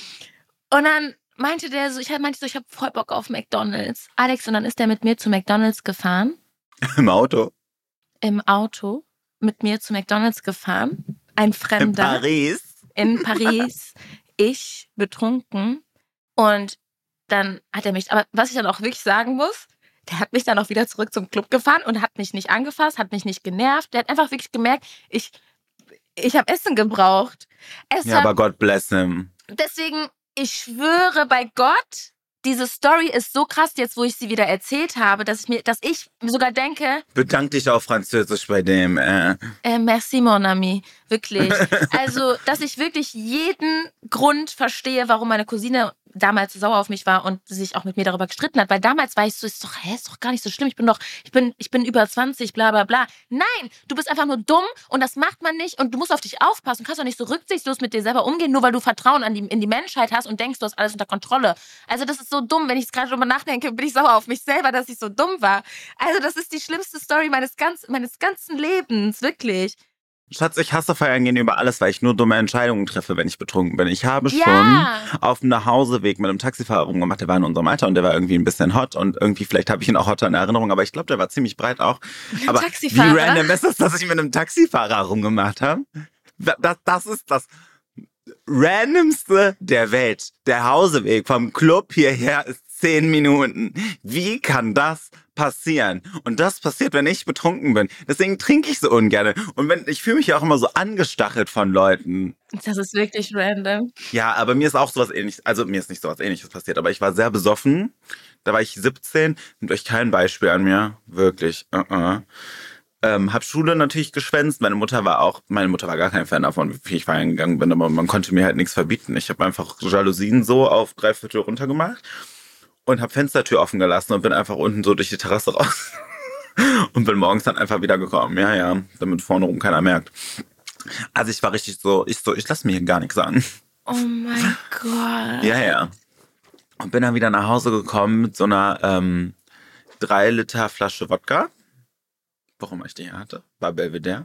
Und dann meinte der so, ich meinte so, ich habe voll Bock auf McDonald's. Alex, und dann ist der mit mir zu McDonald's gefahren. Im Auto. Im Auto mit mir zu McDonald's gefahren. Ein Fremder. In Paris. In Paris. Ich betrunken. Und dann hat er mich, aber was ich dann auch wirklich sagen muss, der hat mich dann auch wieder zurück zum Club gefahren und hat mich nicht angefasst, hat mich nicht genervt. Der hat einfach wirklich gemerkt, ich, ich habe Essen gebraucht. Es Ja, aber God bless him. Deswegen, ich schwöre bei Gott, diese Story ist so krass jetzt, wo ich sie wieder erzählt habe, dass ich mir, dass ich sogar denke, Bedank dich auf Französisch bei dem. Äh. Äh, merci, mon ami. Wirklich. Also, dass ich wirklich jeden Grund verstehe, warum meine Cousine damals so sauer auf mich war und sich auch mit mir darüber gestritten hat. Weil damals war ich so, ist doch, hä, ist doch gar nicht so schlimm. Ich bin doch, ich bin, ich bin über zwanzig, bla, bla, bla. Nein, du bist einfach nur dumm und das macht man nicht und du musst auf dich aufpassen. Du kannst doch nicht so rücksichtslos mit dir selber umgehen, nur weil du Vertrauen an die, in die Menschheit hast und denkst, du hast alles unter Kontrolle. Also, das ist so dumm. Wenn ich gerade drüber nachdenke, bin ich sauer auf mich selber, dass ich so dumm war. Also, das ist die schlimmste Story meines, ganz, meines ganzen Lebens. Wirklich. Schatz, ich hasse Feiern gehen über alles, weil ich nur dumme Entscheidungen treffe, wenn ich betrunken bin. Ich habe schon Ja. auf dem Nachhauseweg mit einem Taxifahrer rumgemacht, der war in unserem Alter und der war irgendwie ein bisschen hot und irgendwie, vielleicht habe ich ihn auch hotter in Erinnerung, aber ich glaube, der war ziemlich breit auch. Aber Taxifahrer? wie random ist es, dass ich mit einem Taxifahrer rumgemacht habe? Das, das ist das randomste der Welt. Der Hauseweg vom Club hierher ist zehn Minuten. Wie kann das passieren? Und das passiert, wenn ich betrunken bin. Deswegen trinke ich so ungern. Und wenn, ich fühle mich ja auch immer so angestachelt von Leuten. Das ist wirklich random. Ja, aber mir ist auch sowas ähnliches, also mir ist nicht sowas ähnliches passiert, aber ich war sehr besoffen. Da war ich siebzehn. Nehmt euch kein Beispiel an mir. Wirklich. Uh-uh. Ähm, hab Schule natürlich geschwänzt. Meine Mutter war auch, meine Mutter war gar kein Fan davon, wie viel ich feiern gegangen bin, aber man konnte mir halt nichts verbieten. Ich habe einfach Jalousien so auf drei Viertel runtergemacht und habe Fenstertür offen gelassen und bin einfach unten so durch die Terrasse raus. Und bin morgens dann einfach wieder gekommen. Ja, ja, damit vorne rum keiner merkt. Also ich war richtig so, ich so, ich lasse mir hier gar nichts sagen. Oh mein Gott. Ja, ja. Und bin dann wieder nach Hause gekommen mit so einer ähm, drei Liter Flasche Wodka. Warum ich die hier hatte? War Belvedere.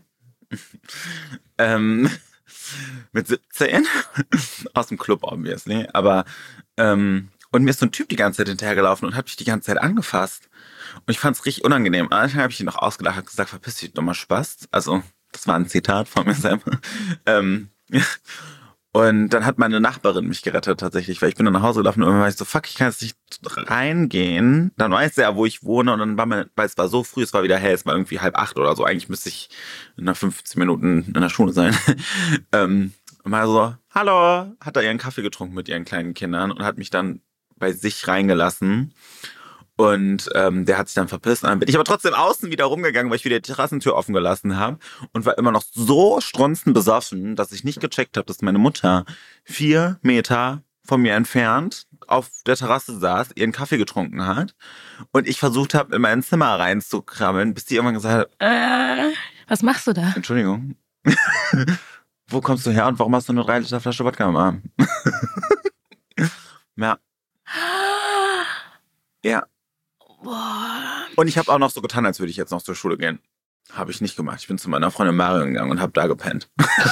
ähm, mit siebzehn. Aus dem Club, obviously. Aber, ähm, und mir ist so ein Typ die ganze Zeit hinterhergelaufen und hat mich die ganze Zeit angefasst. Und ich fand's richtig unangenehm. Dann habe ich ihn noch ausgelacht und gesagt, verpiss dich, dummer Spaß. Also, das war ein Zitat von mir selber. ähm, Und dann hat meine Nachbarin mich gerettet tatsächlich, weil ich bin dann nach Hause gelaufen und dann war ich so, fuck, ich kann jetzt nicht reingehen. Dann weiß er, wo ich wohne und dann war mir, weil es war so früh, es war wieder hell, es war irgendwie halb acht oder so. Eigentlich müsste ich nach fünfzehn Minuten in der Schule sein. ähm, und mal so, hallo, hat er ihren Kaffee getrunken mit ihren kleinen Kindern und hat mich dann bei sich reingelassen. Und ähm, der hat sich dann verpisst. Dann bin ich aber trotzdem außen wieder rumgegangen, weil ich wieder die Terrassentür offen gelassen habe und war immer noch so strunzend besoffen, dass ich nicht gecheckt habe, dass meine Mutter vier Meter von mir entfernt auf der Terrasse saß, ihren Kaffee getrunken hat und ich versucht habe, in mein Zimmer reinzukrabbeln, bis die irgendwann gesagt hat, Äh, was machst du da? Entschuldigung, wo kommst du her und warum hast du eine drei Liter Flasche Wodka im Arm? Ja. Ja. Boah. Und ich habe auch noch so getan, als würde ich jetzt noch zur Schule gehen. Habe ich nicht gemacht. Ich bin zu meiner Freundin Marion gegangen und habe da gepennt.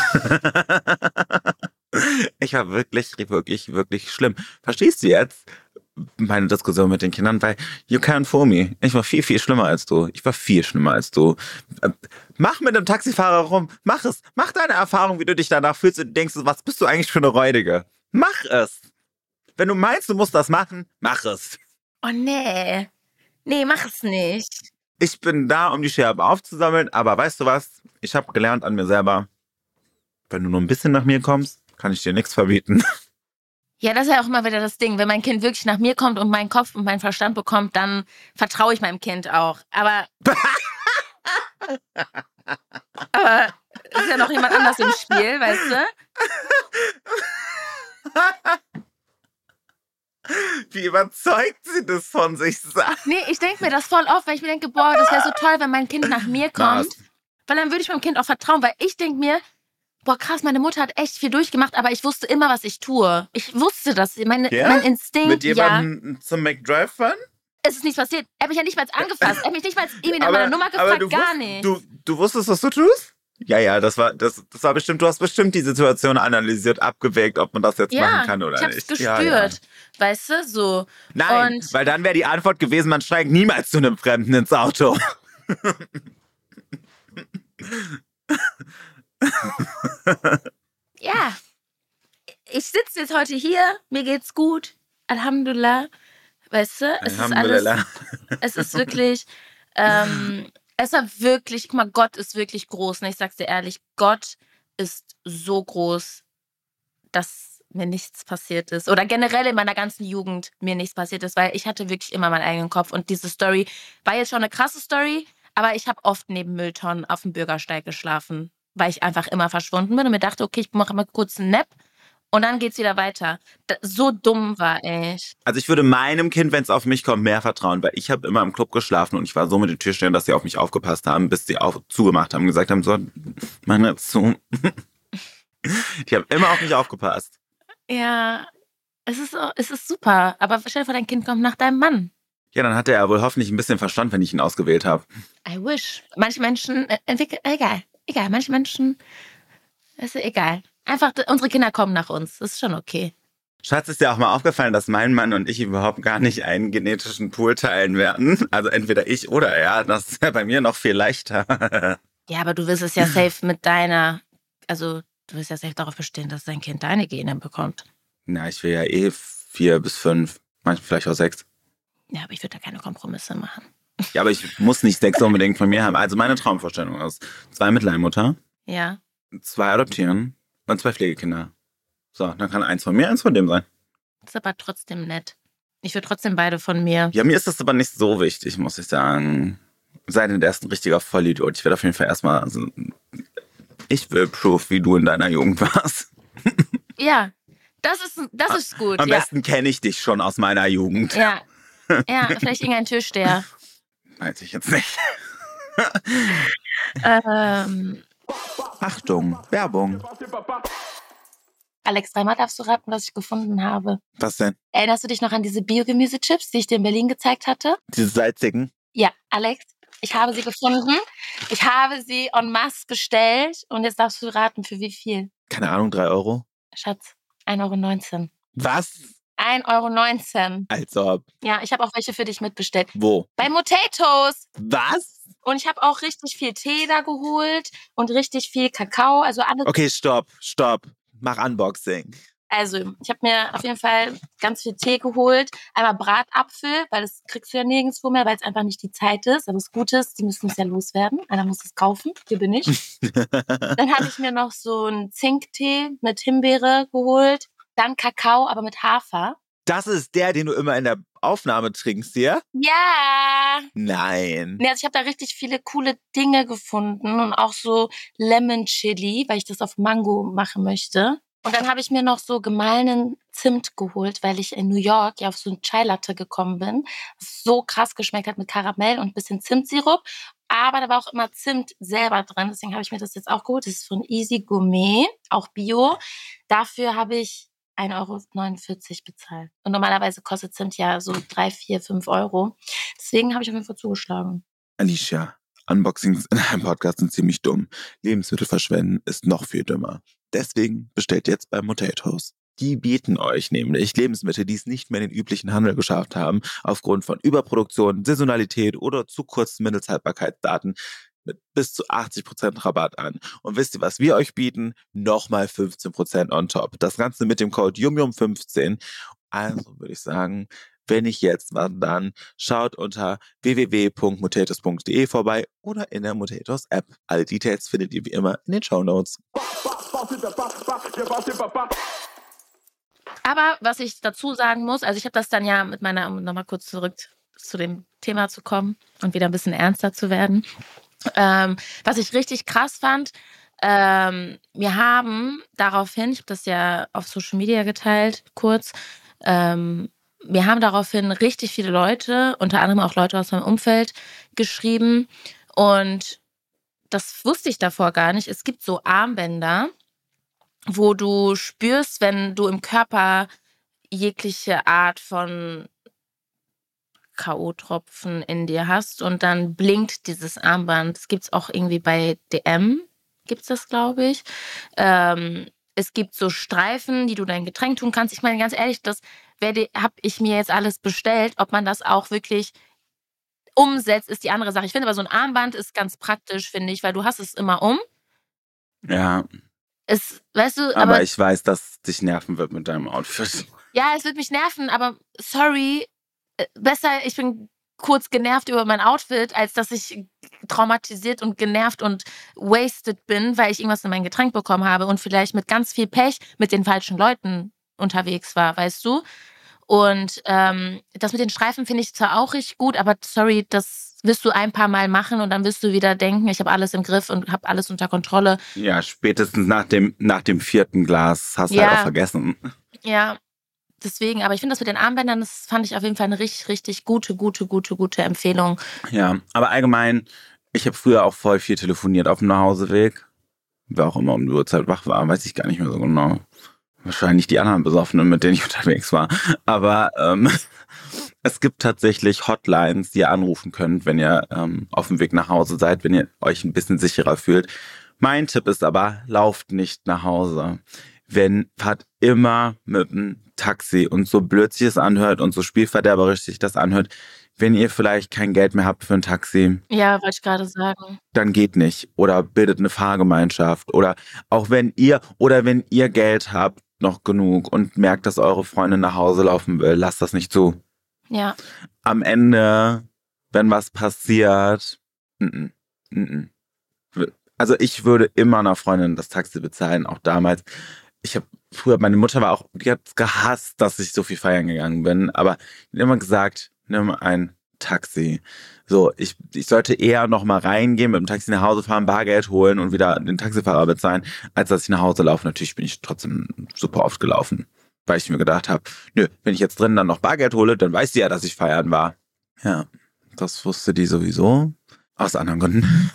Ich war wirklich, wirklich, wirklich schlimm. Verstehst du jetzt meine Diskussion mit den Kindern? Weil you can't fool me. Ich war viel, viel schlimmer als du. Ich war viel schlimmer als du. Mach mit einem Taxifahrer rum. Mach es. Mach deine Erfahrung, wie du dich danach fühlst und denkst, was bist du eigentlich für eine Räudige? Mach es. Wenn du meinst, du musst das machen, mach es. Oh nee. Nee, mach es nicht. Ich bin da, um die Scherben aufzusammeln, aber weißt du was? Ich habe gelernt an mir selber, wenn du nur ein bisschen nach mir kommst, kann ich dir nichts verbieten. Ja, das ist ja auch immer wieder das Ding. Wenn mein Kind wirklich nach mir kommt und meinen Kopf und meinen Verstand bekommt, dann vertraue ich meinem Kind auch. Aber, aber ist ja noch jemand anders im Spiel, weißt du? Wie überzeugt sie das von sich sagt. Nee, ich denke mir das voll oft, weil ich mir denke, boah, das wäre so toll, wenn mein Kind nach mir kommt. Was? Weil dann würde ich meinem Kind auch vertrauen, weil ich denke mir, boah, krass, meine Mutter hat echt viel durchgemacht, aber ich wusste immer, was ich tue. Ich wusste das. Meine, Ja? Mein Instinkt, Mit ja. jemandem zum McDrive fahren? Es ist nichts passiert. Er hat mich ja nicht mal angefasst. Er hat mich nicht mal irgendwie nach Aber- meiner Nummer aber gefragt, du gar wusst- nicht. Du, du wusstest, was du tust? Ja, ja, das war, das, das war bestimmt, du hast bestimmt die Situation analysiert, abgewägt, ob man das jetzt ja, machen kann oder ich hab's nicht. gespürt. Ja, ja. Weißt du, so. Nein, Und- weil dann wäre die Antwort gewesen, man steigt niemals zu einem Fremden ins Auto. Ja. Ich sitze jetzt heute hier, mir geht's gut. Alhamdulillah. Weißt du, es ist alles, Alhamdulillah. es ist wirklich, ähm, es war wirklich, guck mal, Gott ist wirklich groß. Ne? Ich sag's dir ehrlich, Gott ist so groß, dass mir nichts passiert ist. Oder generell in meiner ganzen Jugend mir nichts passiert ist, weil ich hatte wirklich immer meinen eigenen Kopf. Und diese Story war jetzt schon eine krasse Story, aber ich habe oft neben Mülltonnen auf dem Bürgersteig geschlafen, weil ich einfach immer verschwunden bin und mir dachte, okay, ich mache mal kurz einen Nap und dann geht's wieder weiter. Da, so dumm war ich. Also ich würde meinem Kind, wenn es auf mich kommt, mehr vertrauen, weil ich habe immer im Club geschlafen und ich war so mit den Türstehern, dass sie auf mich aufgepasst haben, bis sie auch zugemacht haben und gesagt haben, so, mach jetzt zu. Die haben immer auf mich aufgepasst. Ja, es ist, so- es ist super. Aber stell dir vor, dein Kind kommt nach deinem Mann. Ja, dann hatte er wohl hoffentlich ein bisschen Verstand, wenn ich ihn ausgewählt habe. I wish. Manche Menschen äh, entwickeln, egal, egal. Manche Menschen, ist egal. Einfach, unsere Kinder kommen nach uns. Das ist schon okay. Schatz, ist dir auch mal aufgefallen, dass mein Mann und ich überhaupt gar nicht einen genetischen Pool teilen werden? Also entweder ich oder er. Das ist ja bei mir noch viel leichter. Ja, aber du wirst es ja safe mit deiner, also du wirst ja safe darauf bestehen, dass dein Kind deine Gene bekommt. Na, ich will ja eh vier bis fünf, manchmal vielleicht auch sechs. Ja, aber ich würde da keine Kompromisse machen. Ja, aber ich muss nicht sechs unbedingt von mir haben. Also meine Traumvorstellung ist zwei mit Leihmutter, Ja. zwei adoptieren und zwei Pflegekinder. So, dann kann eins von mir, eins von dem sein. Das ist aber trotzdem nett. Ich würde trotzdem beide von mir. Ja, mir ist das aber nicht so wichtig, muss ich sagen. Sei denn, der ist ein richtiger Vollidiot. Ich werde auf jeden Fall erstmal, also, ich will Proof, wie du in deiner Jugend warst. Ja, das ist, das ist gut. Am ja. besten kenne ich dich schon aus meiner Jugend. Ja. Ja, vielleicht irgendein Türsteher. Weiß ich jetzt nicht. ähm, Achtung, Werbung. Alex, dreimal darfst du raten, was ich gefunden habe. Was denn? Erinnerst du dich noch an diese Biogemüsechips, die ich dir in Berlin gezeigt hatte? Diese salzigen? Ja, Alex, ich habe sie gefunden. Ich habe sie en masse bestellt. Und jetzt darfst du raten, für wie viel. Keine Ahnung, drei Euro? Schatz, ein Euro neunzehn. Was? ein Euro neunzehn. Als ob. Ja, ich habe auch welche für dich mitbestellt. Wo? Bei Potatoes. Was? Und ich habe auch richtig viel Tee da geholt und richtig viel Kakao. Also alles. Okay, stopp, stopp. Mach Unboxing. Also, ich habe mir auf jeden Fall ganz viel Tee geholt. Einmal Bratapfel, weil das kriegst du ja nirgendwo mehr, weil es einfach nicht die Zeit ist. Aber das Gute ist, die müssen es ja loswerden. Einer muss es kaufen. Hier bin ich. Dann habe ich mir noch so einen Zinktee mit Himbeere geholt. Dann Kakao, aber mit Hafer. Das ist der, den du immer in der Aufnahme trinkst, ja? Ja. Nein. Nee, also ich habe da richtig viele coole Dinge gefunden und auch so Lemon Chili, weil ich das auf Mango machen möchte. Und dann habe ich mir noch so gemahlenen Zimt geholt, weil ich in New York ja auf so ein Chai Latte gekommen bin, was so krass geschmeckt hat mit Karamell und ein bisschen Zimtsirup. Aber da war auch immer Zimt selber drin, deswegen habe ich mir das jetzt auch geholt. Das ist von Easy Gourmet, auch Bio. Dafür habe ich ein Euro neunundvierzig bezahlt. Und normalerweise kostet Zimt ja so drei, vier, fünf Euro. Deswegen habe ich auf jeden Fall zugeschlagen. Alicia, Unboxings in einem Podcast sind ziemlich dumm. Lebensmittel verschwenden ist noch viel dümmer. Deswegen bestellt jetzt bei Motatoes. Die bieten euch nämlich Lebensmittel, die es nicht mehr in den üblichen Handel geschafft haben, aufgrund von Überproduktion, Saisonalität oder zu kurzen Mindesthaltbarkeitsdaten mit bis zu achtzig Prozent Rabatt an. Und wisst ihr, was wir euch bieten? Nochmal fünfzehn Prozent on top. Das Ganze mit dem Code Yum fünfzehn. Also würde ich sagen, wenn nicht jetzt, wann dann? Schaut unter w w w punkt motatoes punkt d e vorbei oder in der Motatoes App. Alle Details findet ihr wie immer in den Shownotes. Aber was ich dazu sagen muss, also ich habe das dann ja mit meiner, um nochmal kurz zurück zu dem Thema zu kommen und wieder ein bisschen ernster zu werden. Ähm, was ich richtig krass fand, ähm, wir haben daraufhin, ich habe das ja auf Social Media geteilt, kurz, ähm, wir haben daraufhin richtig viele Leute, unter anderem auch Leute aus meinem Umfeld, geschrieben. Und das wusste ich davor gar nicht. Es gibt so Armbänder, wo du spürst, wenn du im Körper jegliche Art von K O-Tropfen in dir hast und dann blinkt dieses Armband. Das gibt es auch irgendwie bei D M, gibt es das, glaube ich. Ähm, es gibt so Streifen, die du dein Getränk tun kannst. Ich meine, ganz ehrlich, das habe ich mir jetzt alles bestellt. Ob man das auch wirklich umsetzt, ist die andere Sache. Ich finde aber, so ein Armband ist ganz praktisch, finde ich, weil du hast es immer um. Ja. Es, weißt du, aber, aber ich weiß, dass es dich nerven wird mit deinem Outfit. Ja, es wird mich nerven, aber sorry, besser, ich bin kurz genervt über mein Outfit, als dass ich traumatisiert und genervt und wasted bin, weil ich irgendwas in mein Getränk bekommen habe und vielleicht mit ganz viel Pech mit den falschen Leuten unterwegs war, weißt du? Und ähm, das mit den Streifen finde ich zwar auch richtig gut, aber sorry, das wirst du ein paar Mal machen und dann wirst du wieder denken, ich habe alles im Griff und habe alles unter Kontrolle. Ja, spätestens nach dem, nach dem vierten Glas hast du Ja. halt auch vergessen. Ja, deswegen, aber ich finde das mit den Armbändern, das fand ich auf jeden Fall eine richtig, richtig gute, gute, gute, gute Empfehlung. Ja, aber allgemein, ich habe früher auch voll viel telefoniert auf dem Nachhauseweg. Wer auch immer um die Uhrzeit wach war, weiß ich gar nicht mehr so genau. Wahrscheinlich die anderen Besoffenen, mit denen ich unterwegs war. Aber ähm, es gibt tatsächlich Hotlines, die ihr anrufen könnt, wenn ihr ähm, auf dem Weg nach Hause seid, wenn ihr euch ein bisschen sicherer fühlt. Mein Tipp ist aber, lauft nicht nach Hause. Wenn, fahrt immer mit dem Taxi. Und so blöd sich es anhört und so spielverderberisch sich das anhört, wenn ihr vielleicht kein Geld mehr habt für ein Taxi. Ja, wollte ich gerade sagen. Dann geht nicht. Oder bildet eine Fahrgemeinschaft. Oder auch wenn ihr, oder wenn ihr Geld habt, noch genug und merkt, dass eure Freundin nach Hause laufen will, lasst das nicht zu. Ja. Am Ende, wenn was passiert, n -n, n -n. Also ich würde immer einer Freundin das Taxi bezahlen, auch damals. Ich habe früher, meine Mutter war auch, die hat gehasst, dass ich so viel feiern gegangen bin, aber die hat immer gesagt, nimm ein Taxi. So, ich, ich sollte eher noch mal reingehen, mit dem Taxi nach Hause fahren, Bargeld holen und wieder den Taxifahrer bezahlen, als dass ich nach Hause laufe. Natürlich bin ich trotzdem super oft gelaufen, weil ich mir gedacht habe, nö, wenn ich jetzt drin dann noch Bargeld hole, dann weiß sie ja, dass ich feiern war. Ja, das wusste die sowieso. Aus anderen Gründen.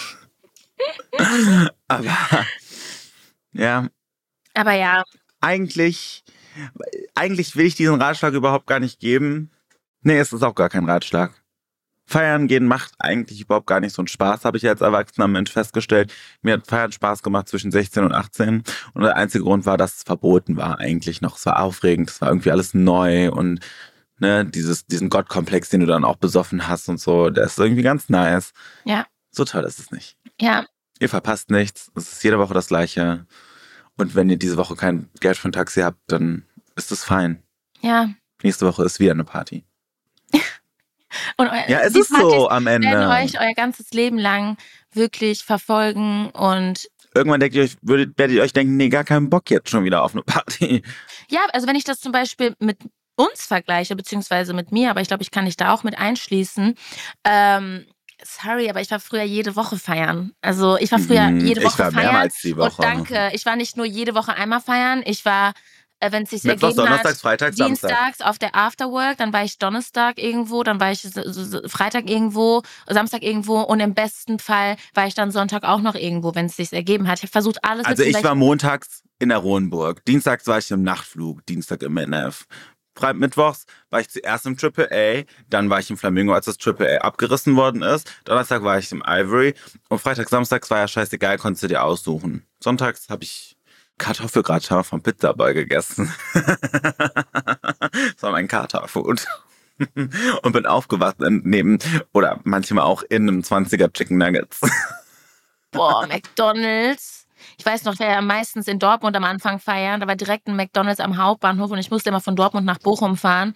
Aber, ja. Aber ja. Eigentlich, eigentlich will ich diesen Ratschlag überhaupt gar nicht geben. Nee, es ist auch gar kein Ratschlag. Feiern gehen macht eigentlich überhaupt gar nicht so einen Spaß, habe ich als erwachsener Mensch festgestellt. Mir hat Feiern Spaß gemacht zwischen sechzehn und achtzehn. Und der einzige Grund war, dass es verboten war eigentlich noch. Es war aufregend, es war irgendwie alles neu und ne, dieses, diesen Gottkomplex, den du dann auch besoffen hast und so, der ist irgendwie ganz nice. Ja. So toll ist es nicht. Ja. Ihr verpasst nichts, es ist jede Woche das Gleiche. Und wenn ihr diese Woche kein Geld für ein Taxi habt, dann ist es fein. Ja. Nächste Woche ist wieder eine Party. Und eu- Ja, es die ist Partys so am Ende. werden euch euer ganzes Leben lang wirklich verfolgen und Irgendwann denkt ihr euch, würdet, werdet ihr euch denken, nee, gar keinen Bock jetzt schon wieder auf eine Party. ja, also wenn ich das zum Beispiel mit uns vergleiche, beziehungsweise mit mir, aber ich glaube, ich kann dich da auch mit einschließen. Ähm, sorry, aber ich war früher jede Woche feiern. Also ich war früher Mm, jede Ich Woche war feiern. mehrmals die Und Woche. danke, ich war nicht nur jede Woche einmal feiern, ich war, äh, wenn es sich Mittwochs, ergeben hat, Donnerstags, Freitags, Samstag. dienstags auf der Afterwork, dann war ich Donnerstag irgendwo, dann war ich s- s- Freitag irgendwo, Samstag irgendwo und im besten Fall war ich dann Sonntag auch noch irgendwo, wenn es sich ergeben hat. Ich habe versucht, alles Also mitzunehmen. ich war montags in der Rohenburg. Dienstags war ich im Nachtflug, Dienstag im N F. Freit Mittwochs war ich zuerst im Triple A, dann war ich im Flamingo, als das Triple A abgerissen worden ist. Donnerstag war ich im Ivory und Freitag, Samstags war ja scheißegal, konntest du dir aussuchen. Sonntags habe ich Kartoffelgratin vom Pizzaboy gegessen. Das war mein Katerfood. Und bin aufgewacht neben, oder manchmal auch in einem zwanziger Chicken Nuggets. Boah, McDonald's. Ich weiß noch, wir ja meistens in Dortmund am Anfang feiern. Da war direkt ein McDonald's am Hauptbahnhof und ich musste immer von Dortmund nach Bochum fahren.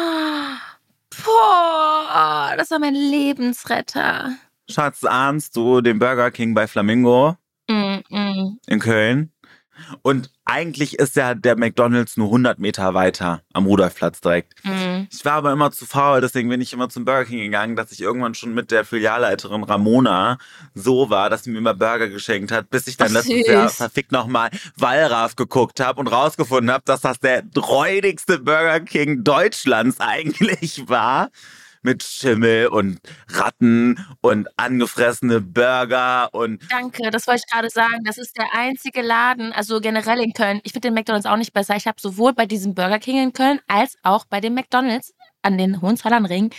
Boah, das war mein Lebensretter. Schatz, ahnst du den Burger King bei Flamingo Mm, mm. in Köln? Und eigentlich ist ja der McDonald's nur hundert Meter weiter am Rudolfplatz direkt. Mm. Ich war aber immer zu faul, deswegen bin ich immer zum Burger King gegangen, dass ich irgendwann schon mit der Filialleiterin Ramona so war, dass sie mir immer Burger geschenkt hat, bis ich dann Ach, letztes süß. Jahr verfickt nochmal Wallraff geguckt habe und rausgefunden habe, dass das der räudigste Burger King Deutschlands eigentlich war. Mit Schimmel und Ratten und angefressene Burger und Danke, das wollte ich gerade sagen. Das ist der einzige Laden, also generell in Köln. Ich finde den McDonald's auch nicht besser. Ich habe sowohl bei diesem Burger King in Köln als auch bei dem McDonald's an den Hohenzollernring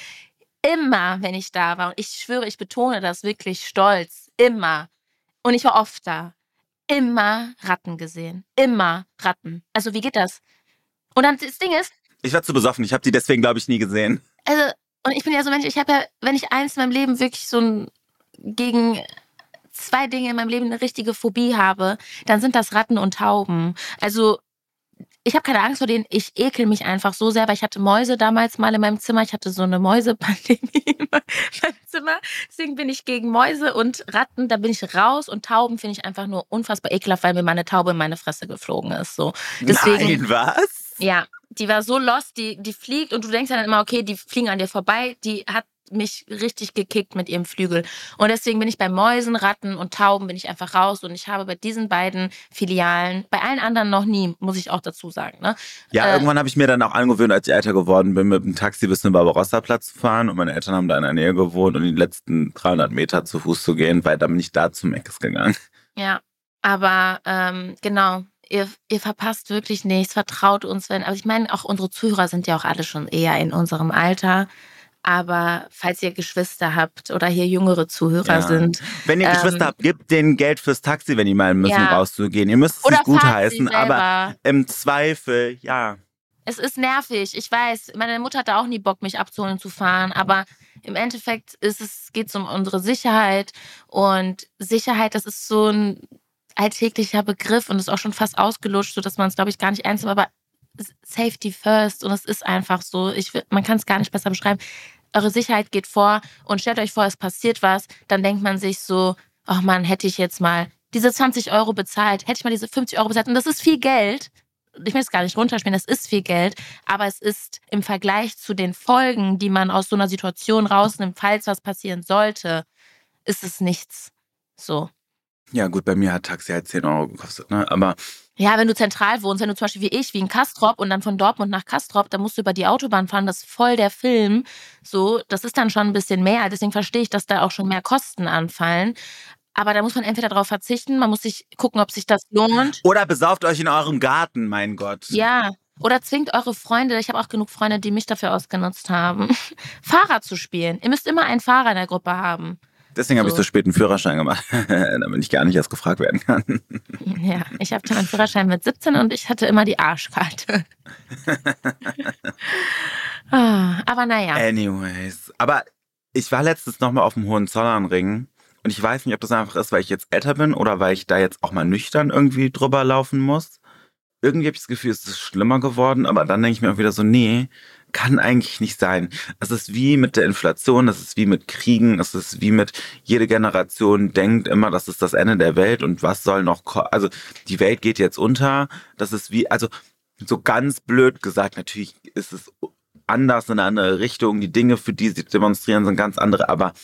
immer, wenn ich da war, und ich schwöre, ich betone das wirklich stolz, immer, und ich war oft da, immer Ratten gesehen. Immer Ratten. Also wie geht das? Und dann das Ding ist, ich war zu besoffen. Ich habe die deswegen, glaube ich, nie gesehen. also, und ich bin ja so ein Mensch, ich habe ja, wenn ich eins in meinem Leben wirklich so ein, gegen zwei Dinge in meinem Leben eine richtige Phobie habe, dann sind das Ratten und Tauben. Also, ich habe keine Angst vor denen, ich ekel mich einfach so sehr, weil ich hatte Mäuse damals mal in meinem Zimmer. Ich hatte so eine Mäusepandemie in meinem Zimmer. Deswegen bin ich gegen Mäuse und Ratten, da bin ich raus. Und Tauben finde ich einfach nur unfassbar ekelhaft, weil mir meine Taube in meine Fresse geflogen ist. So. Deswegen, Nein, was? ja, die war so lost, die, die fliegt und du denkst ja dann immer, okay, die fliegen an dir vorbei. Die hat mich richtig gekickt mit ihrem Flügel. Und deswegen bin ich bei Mäusen, Ratten und Tauben bin ich einfach raus. Und ich habe bei diesen beiden Filialen, bei allen anderen noch nie, muss ich auch dazu sagen. Ne? Ja, Äh, irgendwann habe ich mir dann auch angewöhnt, als ich älter geworden bin, mit dem Taxi bis zum Barbarossa-Platz zu fahren. Und meine Eltern haben da in der Nähe gewohnt und die letzten dreihundert Meter zu Fuß zu gehen, weil dann bin ich da zum Meckes gegangen. Ja, aber ähm, genau, ihr, ihr verpasst wirklich nichts, vertraut uns, wenn, aber ich meine, auch unsere Zuhörer sind ja auch alle schon eher in unserem Alter. Aber falls ihr Geschwister habt oder hier jüngere Zuhörer Ja. sind. Wenn ihr ähm, Geschwister habt, gebt denen Geld fürs Taxi, wenn die mal müssen, Ja. rauszugehen. Ihr müsst es Oder nicht gut fahrt sie heißen, aber selber. im Zweifel, ja. Es ist nervig, ich weiß. Meine Mutter hatte auch nie Bock, mich abzuholen und zu fahren. Aber im Endeffekt ist es, geht es um unsere Sicherheit. Und Sicherheit, das ist so ein alltäglicher Begriff und ist auch schon fast ausgelutscht, sodass man es, glaube ich, gar nicht ernst nimmt. Aber Safety first, und es ist einfach so. Ich, man kann es gar nicht besser beschreiben. Eure Sicherheit geht vor und stellt euch vor, es passiert was, dann denkt man sich so, ach man, hätte ich jetzt mal diese zwanzig Euro bezahlt, hätte ich mal diese fünfzig Euro bezahlt. Und das ist viel Geld. Ich will es gar nicht runterspielen, das ist viel Geld, aber es ist im Vergleich zu den Folgen, die man aus so einer Situation rausnimmt, falls was passieren sollte, ist es nichts. So. Ja gut, bei mir hat Taxi halt zehn Euro gekostet, ne? Aber Ja, wenn du zentral wohnst, wenn du zum Beispiel wie ich, wie in Castrop und dann von Dortmund nach Castrop, dann musst du über die Autobahn fahren, das ist voll der Film. So, das ist dann schon ein bisschen mehr. Deswegen verstehe ich, dass da auch schon mehr Kosten anfallen. Aber da muss man entweder darauf verzichten, man muss sich gucken, ob sich das lohnt. oder besauft euch in eurem Garten, mein Gott. Ja, oder zwingt eure Freunde, ich habe auch genug Freunde, die mich dafür ausgenutzt haben, Fahrer zu spielen. Ihr müsst immer einen Fahrer in der Gruppe haben. Deswegen habe ich So. so spät einen Führerschein gemacht, damit ich gar nicht erst gefragt werden kann. Ja, ich hatte meinen Führerschein mit siebzehn und ich hatte immer die Arschkarte. Ah, aber naja. Anyways, aber ich war letztens nochmal auf dem Hohenzollernring und ich weiß nicht, ob das einfach ist, weil ich jetzt älter bin oder weil ich da jetzt auch mal nüchtern irgendwie drüber laufen muss. Irgendwie habe ich das Gefühl, es ist schlimmer geworden, aber dann denke ich mir auch wieder so, nee, kann eigentlich nicht sein. Es ist wie mit der Inflation, es ist wie mit Kriegen, es ist wie mit, jede Generation denkt immer, das ist das Ende der Welt und was soll noch kommen. Also die Welt geht jetzt unter, das ist wie, also so ganz blöd gesagt, natürlich ist es anders in eine andere Richtung. Die Dinge, für die sie demonstrieren, sind ganz andere. Aber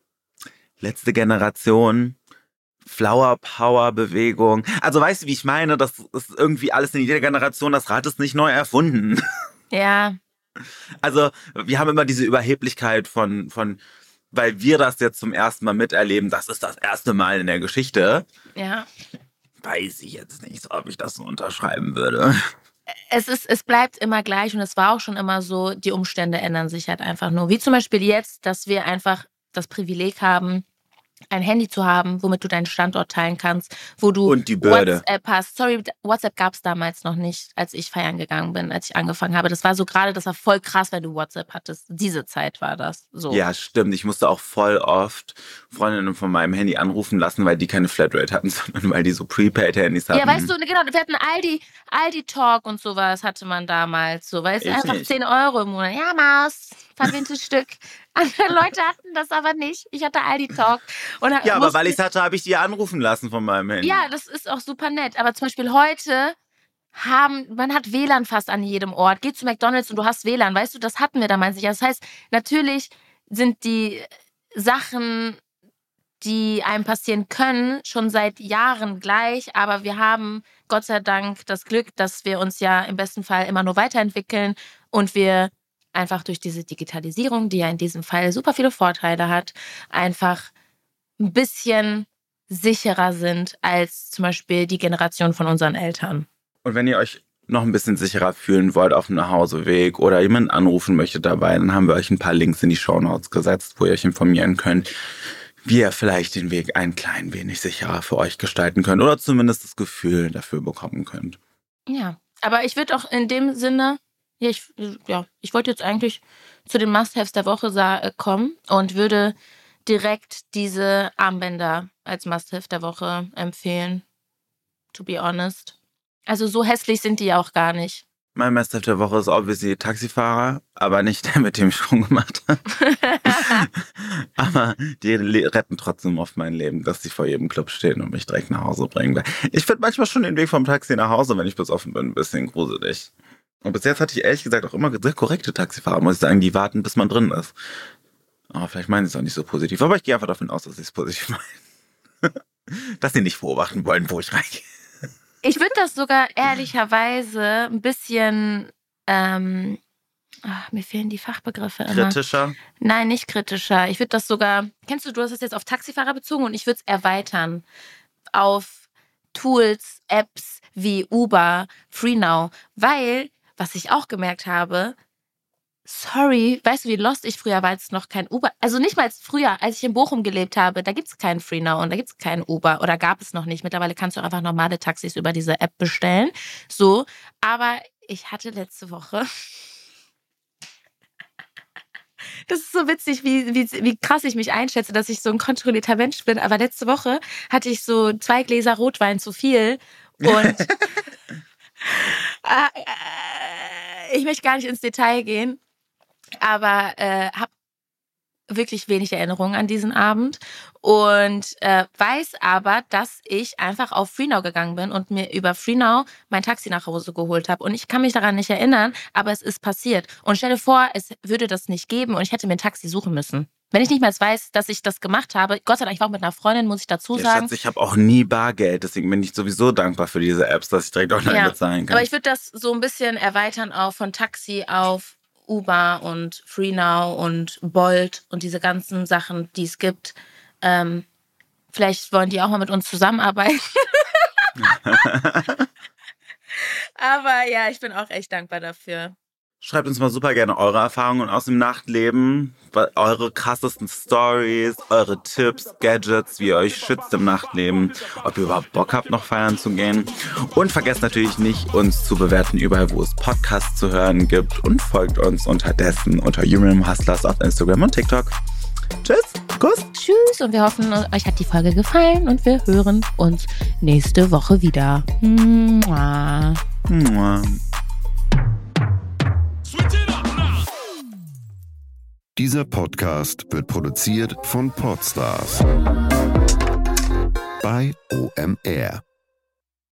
letzte Generation, Flower Power Bewegung. Also weißt du, wie ich meine? Das ist irgendwie alles in jeder Generation. Das Rad ist nicht neu erfunden. Ja. Also wir haben immer diese Überheblichkeit von, von, weil wir das jetzt zum ersten Mal miterleben. Das ist das erste Mal in der Geschichte. Ja. Weiß ich jetzt nicht, ob ich das so unterschreiben würde. Es ist, es bleibt immer gleich und es war auch schon immer so, die Umstände ändern sich halt einfach nur. Wie zum Beispiel jetzt, dass wir einfach das Privileg haben, ein Handy zu haben, womit du deinen Standort teilen kannst, wo du Und die Bürde. WhatsApp hast. Sorry, WhatsApp gab es damals noch nicht, als ich feiern gegangen bin, als ich angefangen habe. Das war so gerade, das war voll krass, wenn du WhatsApp hattest. Diese Zeit war das so. Ja, stimmt. Ich musste auch voll oft Freundinnen von meinem Handy anrufen lassen, weil die keine Flatrate hatten, sondern weil die so Prepaid-Handys hatten. Ja, weißt du, genau, wir hatten Aldi, Aldi Talk und sowas hatte man damals. So, weißt du, Ich einfach nicht. zehn Euro im Monat. Ja, Maus, verwintes Stück. Andere Leute hatten das aber nicht. Ich hatte Aldi Talk. Und Ja, aber musste- weil ich es hatte, habe ich die anrufen lassen von meinem Handy. Ja, das ist auch super nett. Aber zum Beispiel heute haben, man hat W L A N fast an jedem Ort. Geh zu McDonald's und du hast W L A N. Weißt du, das hatten wir damals nicht. Das heißt, natürlich sind die Sachen, die einem passieren können, schon seit Jahren gleich. Aber wir haben Gott sei Dank das Glück, dass wir uns ja im besten Fall immer nur weiterentwickeln und wir einfach durch diese Digitalisierung, die ja in diesem Fall super viele Vorteile hat, einfach ein bisschen sicherer sind als zum Beispiel die Generation von unseren Eltern. Und wenn ihr euch noch ein bisschen sicherer fühlen wollt auf dem Nachhauseweg oder jemanden anrufen möchtet dabei, dann haben wir euch ein paar Links in die Shownotes gesetzt, wo ihr euch informieren könnt, wie ihr vielleicht den Weg ein klein wenig sicherer für euch gestalten könnt oder zumindest das Gefühl dafür bekommen könnt. Ja, aber ich würde auch in dem Sinne, ja, ich, ja, ich wollte jetzt eigentlich zu den Must-Haves der Woche sa- kommen und würde direkt diese Armbänder als Must-Have der Woche empfehlen, to be honest. Also so hässlich sind die auch gar nicht. Mein Must-Have der Woche ist obviously Taxifahrer, aber nicht der, mit dem ich schon gemacht habe. Aber die le- retten trotzdem oft mein Leben, dass sie vor jedem Club stehen und mich direkt nach Hause bringen. Ich finde manchmal schon den Weg vom Taxi nach Hause, wenn ich besoffen bin, ein bisschen gruselig. Und bis jetzt hatte ich ehrlich gesagt auch immer sehr korrekte Taxifahrer, muss ich sagen, die warten, bis man drin ist. Aber vielleicht meinen sie es auch nicht so positiv. Aber ich gehe einfach davon aus, dass sie es positiv meinen. Dass sie nicht beobachten wollen, wo ich reingehe. Ich würde das sogar ehrlicherweise ein bisschen, ähm, ach, mir fehlen die Fachbegriffe immer. Kritischer? Nein, nicht kritischer. Ich würde das sogar, kennst du, du hast das jetzt auf Taxifahrer bezogen und ich würde es erweitern auf Tools, Apps wie Uber, FreeNow, weil, was ich auch gemerkt habe, sorry, weißt du, wie lost ich früher war, als es noch kein Uber, also nicht mal früher, als ich in Bochum gelebt habe, da gibt es keinen FreeNow und da gibt es keinen Uber oder gab es noch nicht. Mittlerweile kannst du einfach normale Taxis über diese App bestellen. So, aber ich hatte letzte Woche, das ist so witzig, wie, wie, wie krass ich mich einschätze, dass ich so ein kontrollierter Mensch bin, aber letzte Woche hatte ich so zwei Gläser Rotwein zu viel und äh, äh, ich möchte gar nicht ins Detail gehen. Aber äh, habe wirklich wenig Erinnerungen an diesen Abend und äh, weiß aber, dass ich einfach auf FreeNow gegangen bin und mir über FreeNow mein Taxi nach Hause geholt habe. Und ich kann mich daran nicht erinnern, aber es ist passiert. Und stell dir vor, es würde das nicht geben und ich hätte mir ein Taxi suchen müssen. Wenn ich nicht mehr weiß, dass ich das gemacht habe, Gott sei Dank, ich war auch mit einer Freundin, muss ich dazu Ja, sagen. Schatz, ich habe auch nie Bargeld, deswegen bin ich sowieso dankbar für diese Apps, dass ich direkt online Ja, bezahlen kann. aber ich würde das so ein bisschen erweitern auf von Taxi auf Uber und FreeNow und Bolt und diese ganzen Sachen, die es gibt. Ähm, vielleicht wollen die auch mal mit uns zusammenarbeiten. Aber ja, ich bin auch echt dankbar dafür. Schreibt uns mal super gerne eure Erfahrungen aus dem Nachtleben, eure krassesten Stories, eure Tipps, Gadgets, wie ihr euch schützt im Nachtleben, ob ihr überhaupt Bock habt, noch feiern zu gehen. Und vergesst natürlich nicht, uns zu bewerten überall, wo es Podcasts zu hören gibt und folgt uns unterdessen unter Human Hustlers auf Instagram und TikTok. Tschüss, Kuss. Tschüss und wir hoffen, euch hat die Folge gefallen und wir hören uns nächste Woche wieder. Mua. Mua. Dieser Podcast wird produziert von Podstars bei O M R.